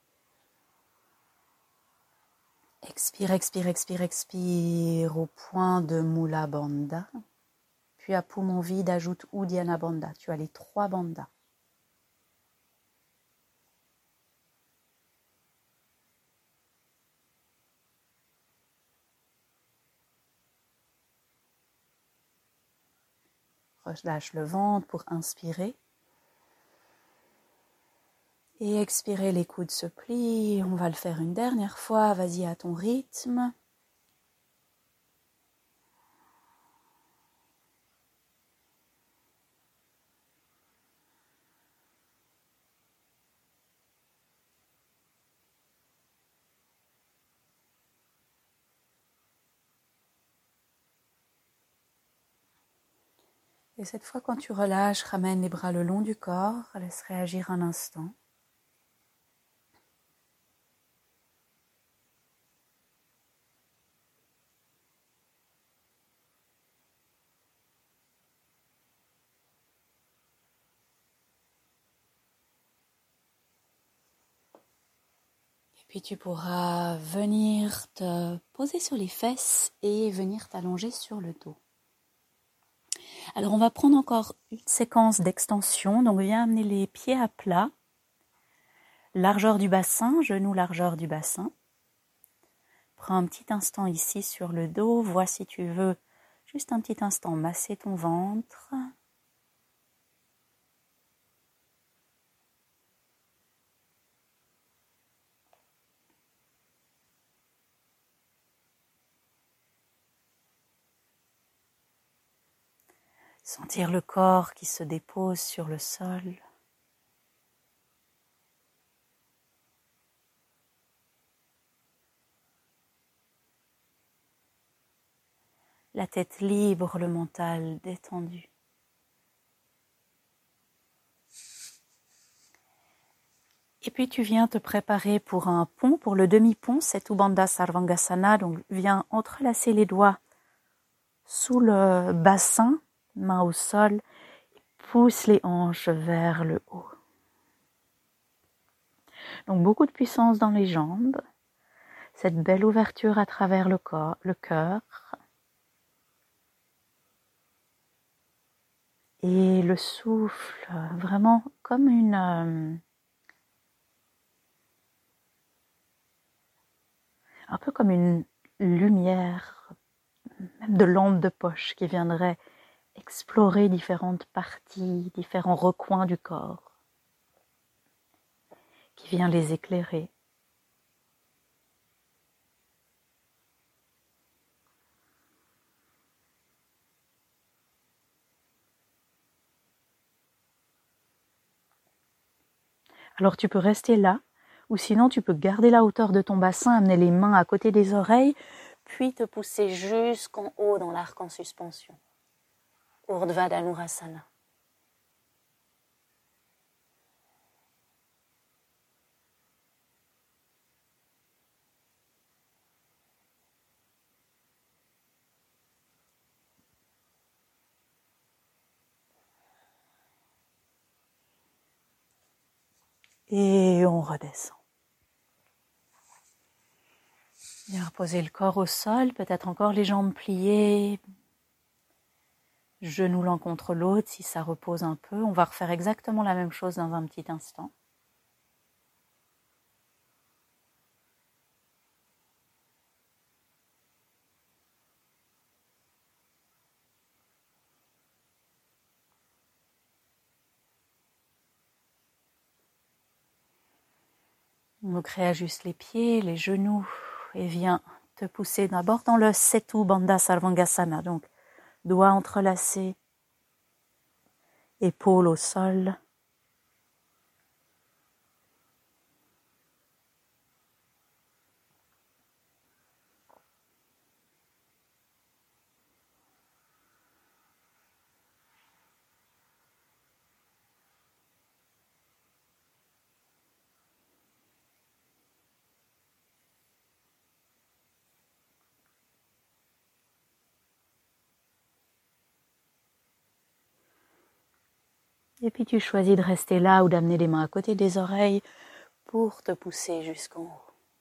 Expire, expire, expire, expire au point de Mula Bandha. Puis à poumon vide, ajoute Uddiyana Bandha. Tu as les trois bandhas. Relâche le ventre pour inspirer. Et expirer, les coudes se plient. On va le faire une dernière fois. Vas-y à ton rythme. Et cette fois, quand tu relâches, ramène les bras le long du corps. Laisse réagir un instant. Puis tu pourras venir te poser sur les fesses et venir t'allonger sur le dos. Alors on va prendre encore une séquence d'extension. Donc viens amener les pieds à plat. Largeur du bassin, genou largeur du bassin. Prends un petit instant ici sur le dos. Vois si tu veux juste un petit instant masser ton ventre. Sentir le corps qui se dépose sur le sol. La tête libre, le mental détendu. Et puis tu viens te préparer pour un pont, pour le demi-pont, c'est Ubandha Sarvangasana. Donc viens entrelacer les doigts sous le bassin, main au sol, et pousse les hanches vers le haut. Donc beaucoup de puissance dans les jambes, cette belle ouverture à travers le corps, le cœur. Et le souffle, vraiment comme une... Euh, un peu comme une lumière même de lampe de poche qui viendrait explorer différentes parties, différents recoins du corps, qui vient les éclairer. Alors tu peux rester là, ou sinon tu peux garder la hauteur de ton bassin, amener les mains à côté des oreilles, puis te pousser jusqu'en haut dans l'arc en suspension. Urdhva Dhanurasana. Et on redescend. Bien reposer le corps au sol, peut-être encore les jambes pliées, genoux l'un contre l'autre si ça repose un peu. On va refaire exactement la même chose dans un petit instant. Donc réajuste les pieds, les genoux et viens te pousser d'abord dans le Setu Bandha Sarvangasana, donc doigts entrelacés, épaules au sol. Et puis tu choisis de rester là ou d'amener les mains à côté des oreilles pour te pousser jusqu'en haut.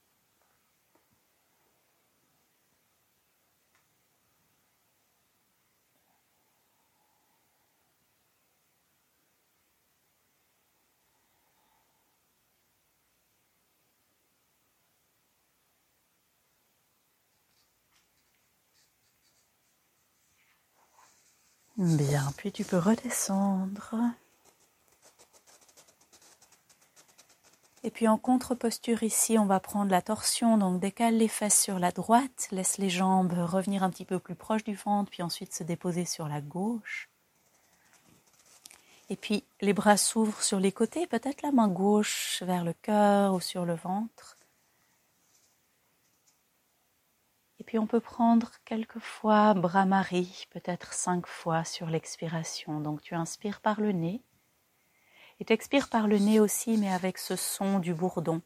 Bien, puis tu peux redescendre. Et puis en contre-posture ici, on va prendre la torsion, donc décale les fesses sur la droite, laisse les jambes revenir un petit peu plus proches du ventre, puis ensuite se déposer sur la gauche. Et puis les bras s'ouvrent sur les côtés, peut-être la main gauche vers le cœur ou sur le ventre. Et puis on peut prendre quelques fois Brahmari, peut-être cinq fois sur l'expiration. Donc tu inspires par le nez. Et tu expires par le nez aussi, mais avec ce son du bourdon.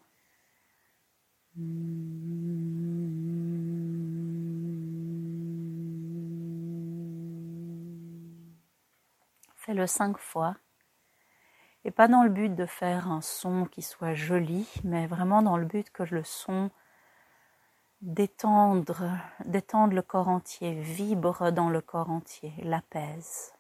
Fais-le cinq fois. Et pas dans le but de faire un son qui soit joli, mais vraiment dans le but que le son détendre, détendre le corps entier, vibre dans le corps entier, l'apaise.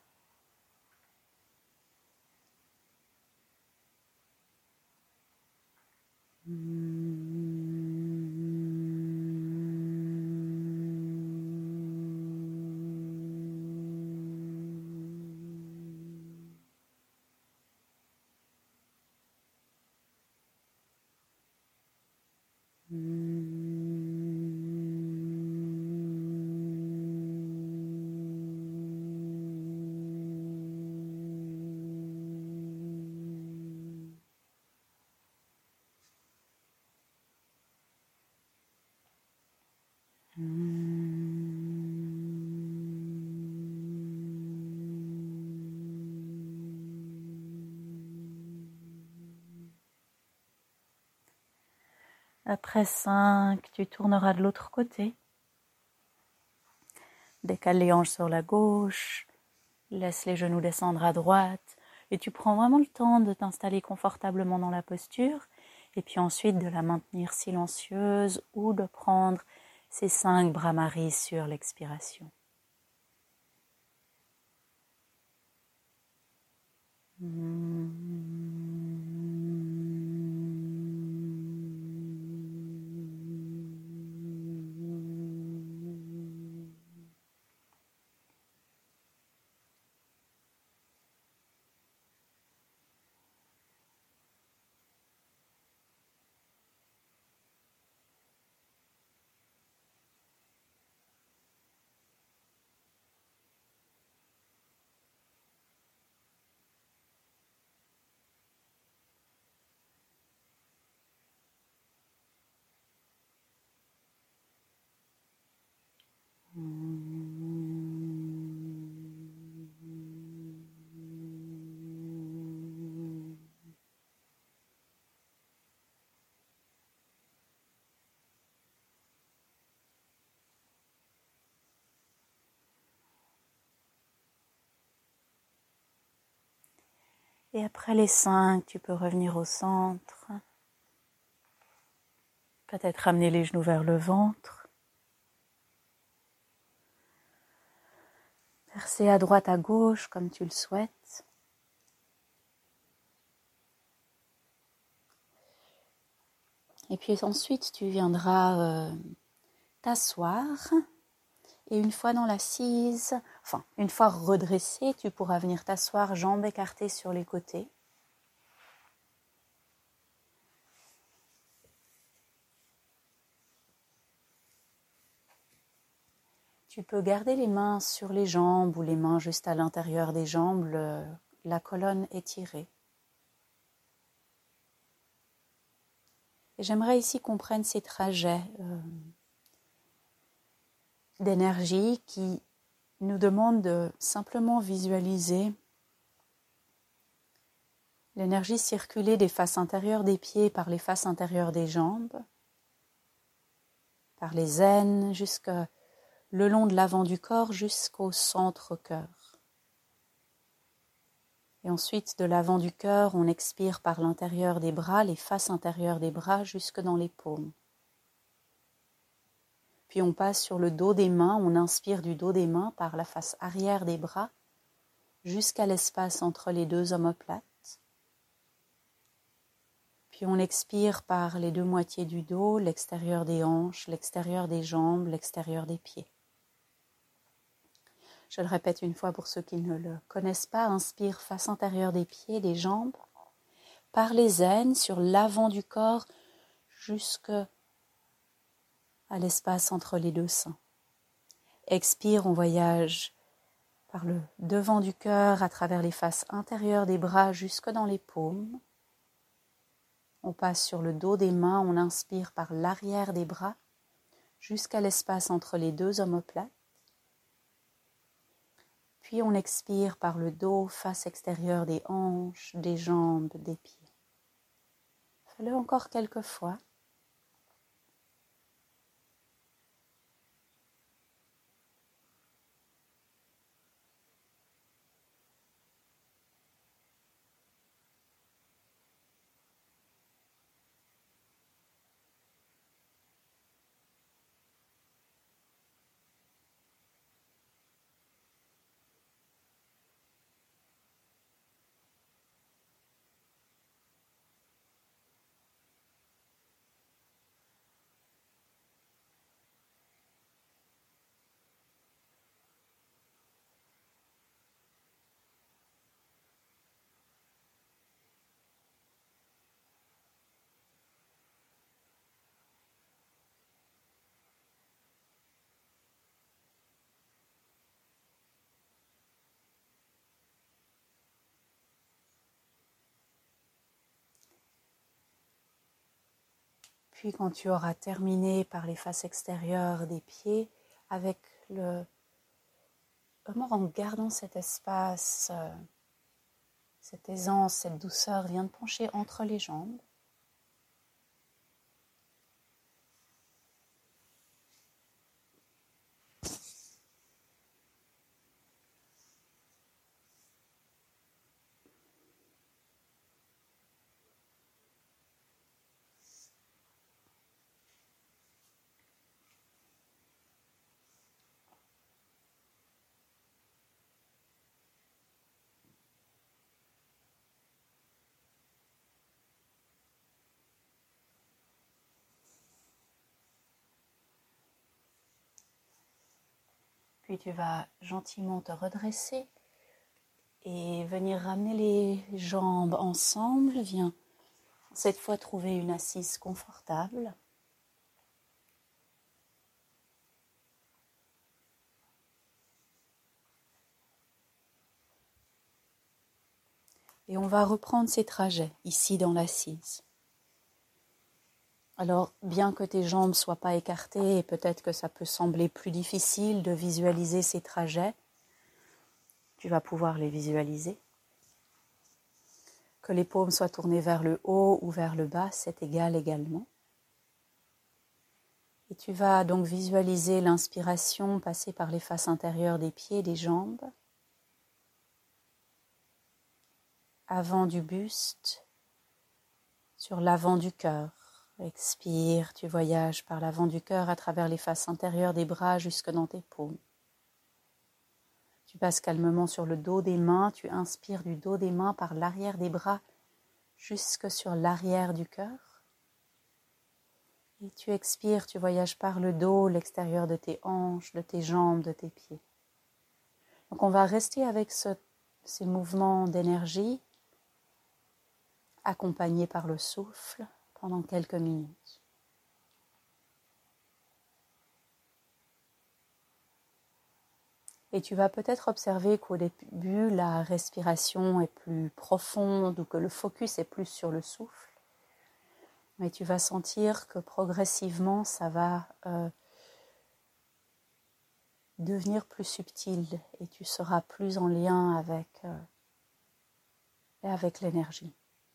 Après cinq, tu tourneras de l'autre côté. Décale les hanches sur la gauche, laisse les genoux descendre à droite et tu prends vraiment le temps de t'installer confortablement dans la posture et puis ensuite de la maintenir silencieuse ou de prendre ces cinq Brahmaris sur l'expiration. Mmh. Et après les cinq, tu peux revenir au centre. Peut-être ramener les genoux vers le ventre. Verser à droite, à gauche, comme tu le souhaites. Et puis ensuite, tu viendras euh, t'asseoir. Et une fois dans l'assise, enfin, une fois redressé, tu pourras venir t'asseoir, jambes écartées sur les côtés. Tu peux garder les mains sur les jambes ou les mains juste à l'intérieur des jambes, le, la colonne étirée. Et j'aimerais ici qu'on prenne ces trajets euh, d'énergie qui nous demandent de simplement visualiser l'énergie circuler des faces intérieures des pieds par les faces intérieures des jambes, par les aines, jusque le long de l'avant du corps jusqu'au centre cœur. Et ensuite, de l'avant du cœur, on expire par l'intérieur des bras, les faces intérieures des bras jusque dans les paumes. Puis on passe sur le dos des mains, on inspire du dos des mains par la face arrière des bras jusqu'à l'espace entre les deux omoplates. Puis on expire par les deux moitiés du dos, l'extérieur des hanches, l'extérieur des jambes, l'extérieur des pieds. Je le répète une fois pour ceux qui ne le connaissent pas, inspire face intérieure des pieds, des jambes, par les aines sur l'avant du corps jusque à l'espace entre les deux seins. Expire, on voyage par le devant du cœur, à travers les faces intérieures des bras jusque dans les paumes. On passe sur le dos des mains, on inspire par l'arrière des bras jusqu'à l'espace entre les deux omoplates. Puis on expire par le dos, face extérieure des hanches, des jambes, des pieds. Fais-le encore quelques fois. Puis quand tu auras terminé par les faces extérieures des pieds, avec le vraiment en gardant cet espace, euh, cette aisance, cette douceur, viens te pencher entre les jambes. Puis tu vas gentiment te redresser et venir ramener les jambes ensemble. Viens cette fois trouver une assise confortable. Et on va reprendre ces trajets ici dans l'assise. Alors, bien que tes jambes ne soient pas écartées, et peut-être que ça peut sembler plus difficile de visualiser ces trajets, tu vas pouvoir les visualiser. Que les paumes soient tournées vers le haut ou vers le bas, c'est égal également. Et tu vas donc visualiser l'inspiration passer par les faces intérieures des pieds et des jambes, avant du buste, sur l'avant du cœur. Expire, tu voyages par l'avant du cœur à travers les faces intérieures des bras jusque dans tes paumes. Tu passes calmement sur le dos des mains, tu inspires du dos des mains par l'arrière des bras jusque sur l'arrière du cœur. Et tu expires, tu voyages par le dos, l'extérieur de tes hanches, de tes jambes, de tes pieds. Donc on va rester avec ce, ces mouvements d'énergie accompagnés par le souffle pendant quelques minutes. Et tu vas peut-être observer qu'au début, la respiration est plus profonde ou que le focus est plus sur le souffle. Mais tu vas sentir que progressivement, ça va euh, devenir plus subtil et tu seras plus en lien avec, euh, avec l'énergie.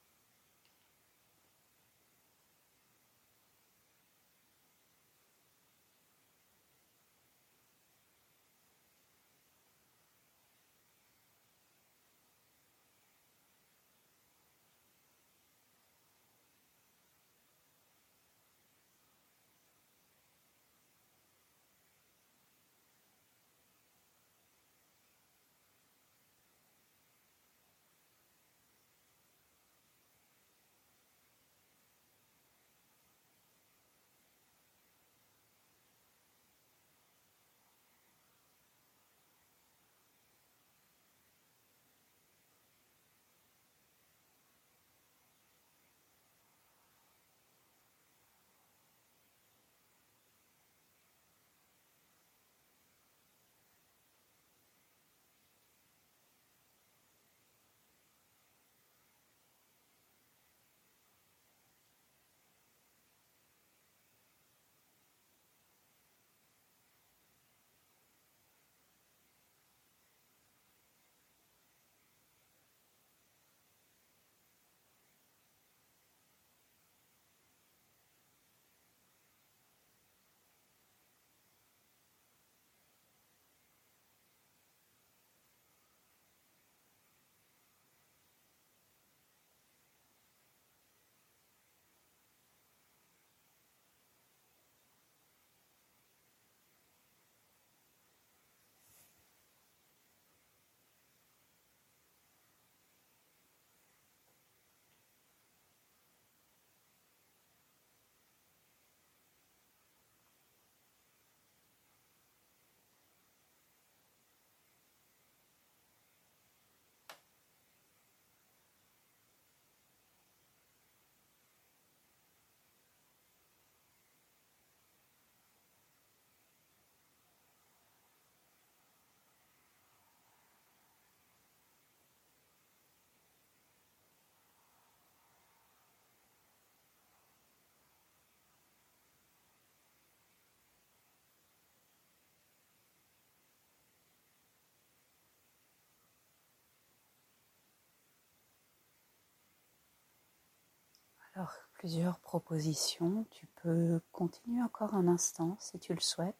Alors, plusieurs propositions. Tu peux continuer encore un instant si tu le souhaites,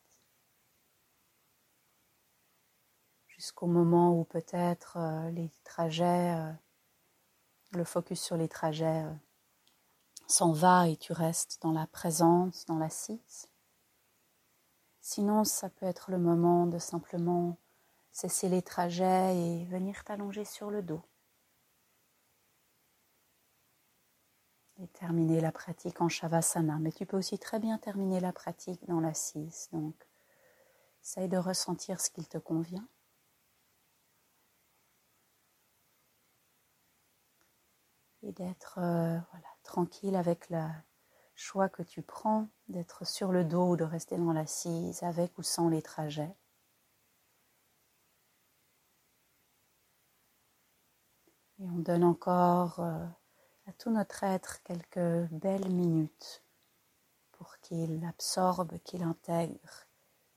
jusqu'au moment où peut-être euh, les trajets, euh, le focus sur les trajets euh, s'en va et tu restes dans la présence, dans l'assise. Sinon, ça peut être le moment de simplement cesser les trajets et venir t'allonger sur le dos. Et terminer la pratique en Shavasana. Mais tu peux aussi très bien terminer la pratique dans l'assise. Donc, essaye de ressentir ce qu'il te convient. Et d'être euh, voilà, tranquille avec le choix que tu prends, d'être sur le dos ou de rester dans l'assise, avec ou sans les trajets. Et on donne encore euh, à tout notre être quelques belles minutes pour qu'il absorbe, qu'il intègre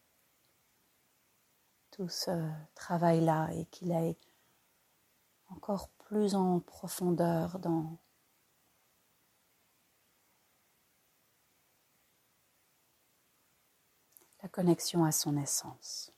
tout ce travail-là et qu'il aille encore plus en profondeur dans la connexion à son essence.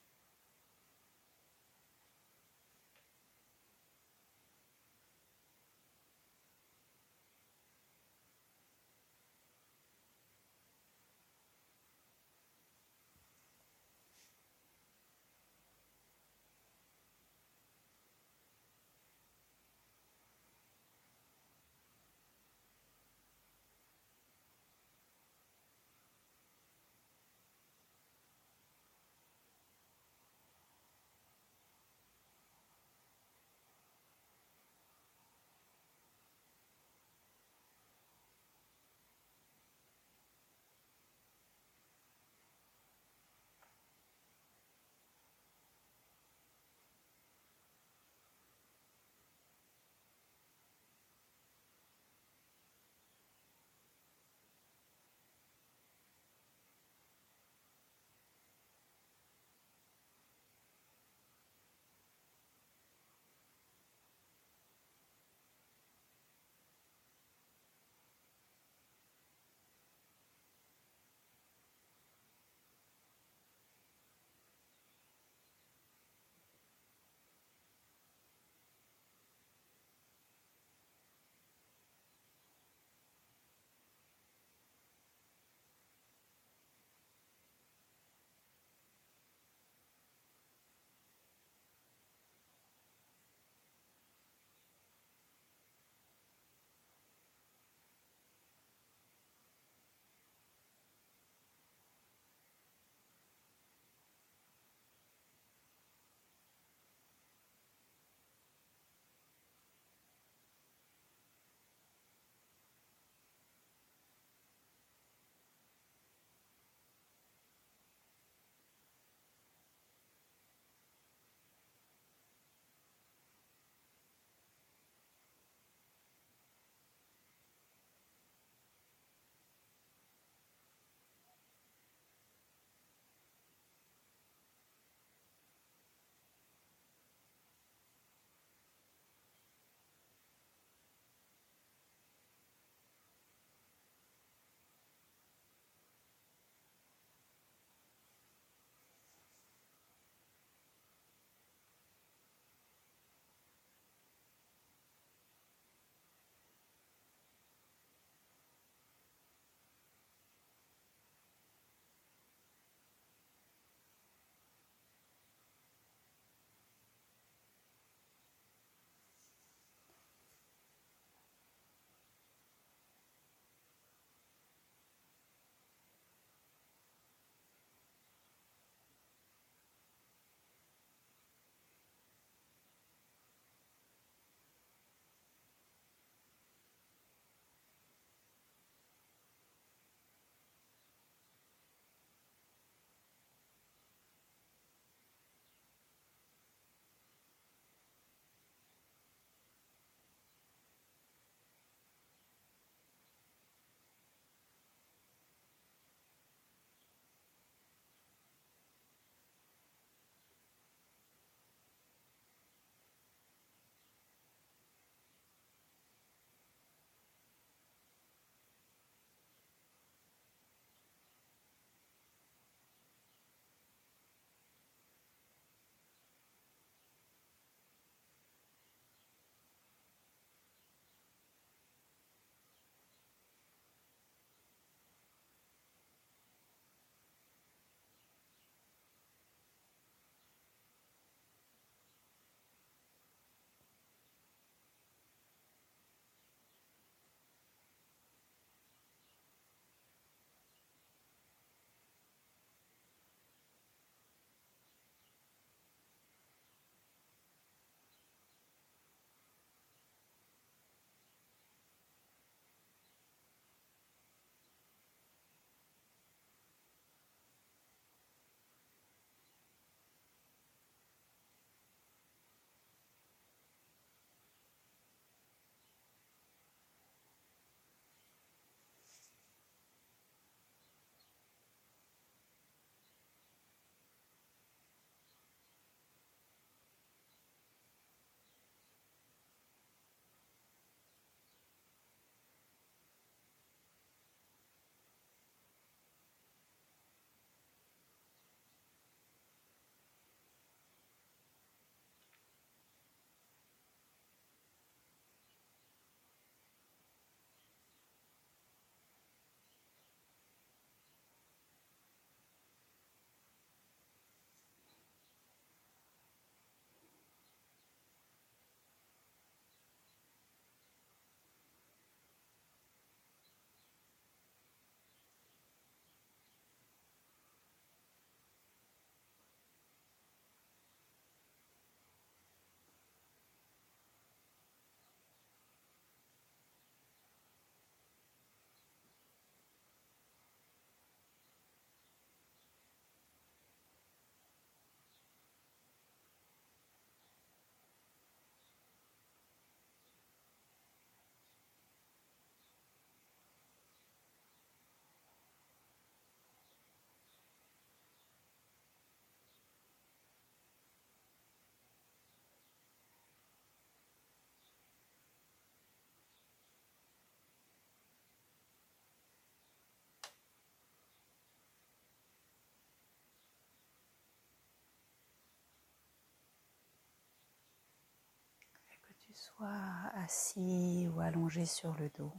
Soit assis ou allongé sur le dos.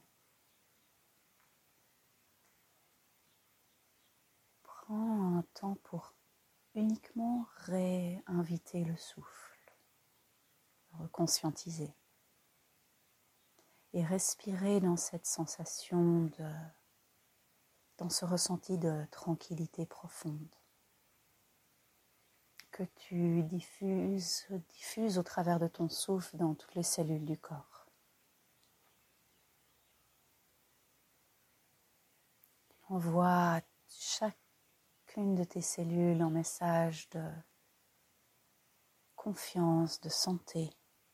Prends un temps pour uniquement réinviter le souffle, reconscientiser et respirer dans cette sensation de, dans ce ressenti de tranquillité profonde que tu diffuses, diffuses au travers de ton souffle dans toutes les cellules du corps. Envoie à chacune de tes cellules un message de confiance, de santé,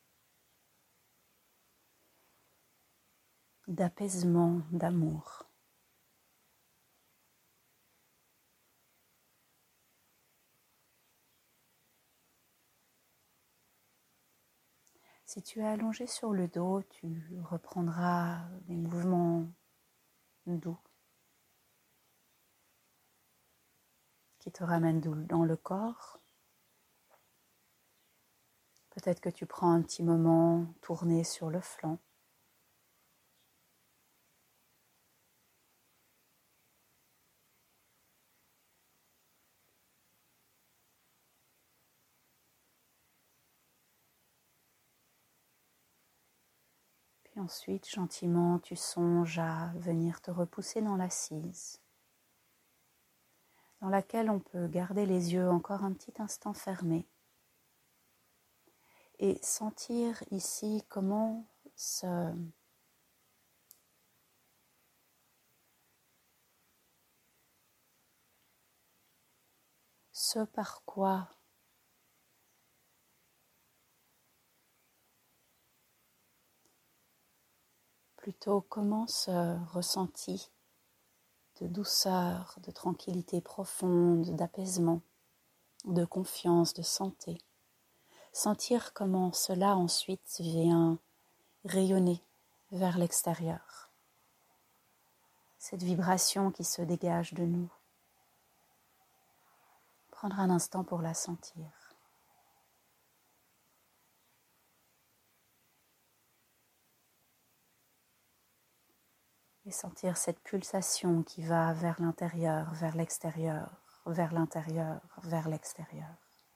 d'apaisement, d'amour. Si tu es allongé sur le dos, tu reprendras des mouvements doux qui te ramènent dans le corps. Peut-être que tu prends un petit moment tourné sur le flanc. Puis ensuite, gentiment, tu songes à venir te repousser dans l'assise, dans laquelle on peut garder les yeux encore un petit instant fermés et sentir ici comment ce, ce par quoi plutôt comment ce ressenti de douceur, de tranquillité profonde, d'apaisement, de confiance, de santé. Sentir comment cela ensuite vient rayonner vers l'extérieur. Cette vibration qui se dégage de nous. Prendre un instant pour la sentir. Et sentir cette pulsation qui va vers l'intérieur, vers l'extérieur, vers l'intérieur, vers l'extérieur.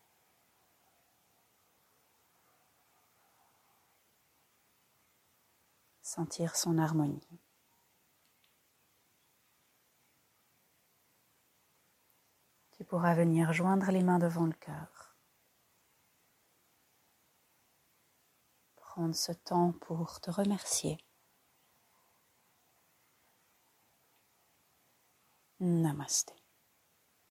Sentir son harmonie. Tu pourras venir joindre les mains devant le cœur. Prendre ce temps pour te remercier. Namaste.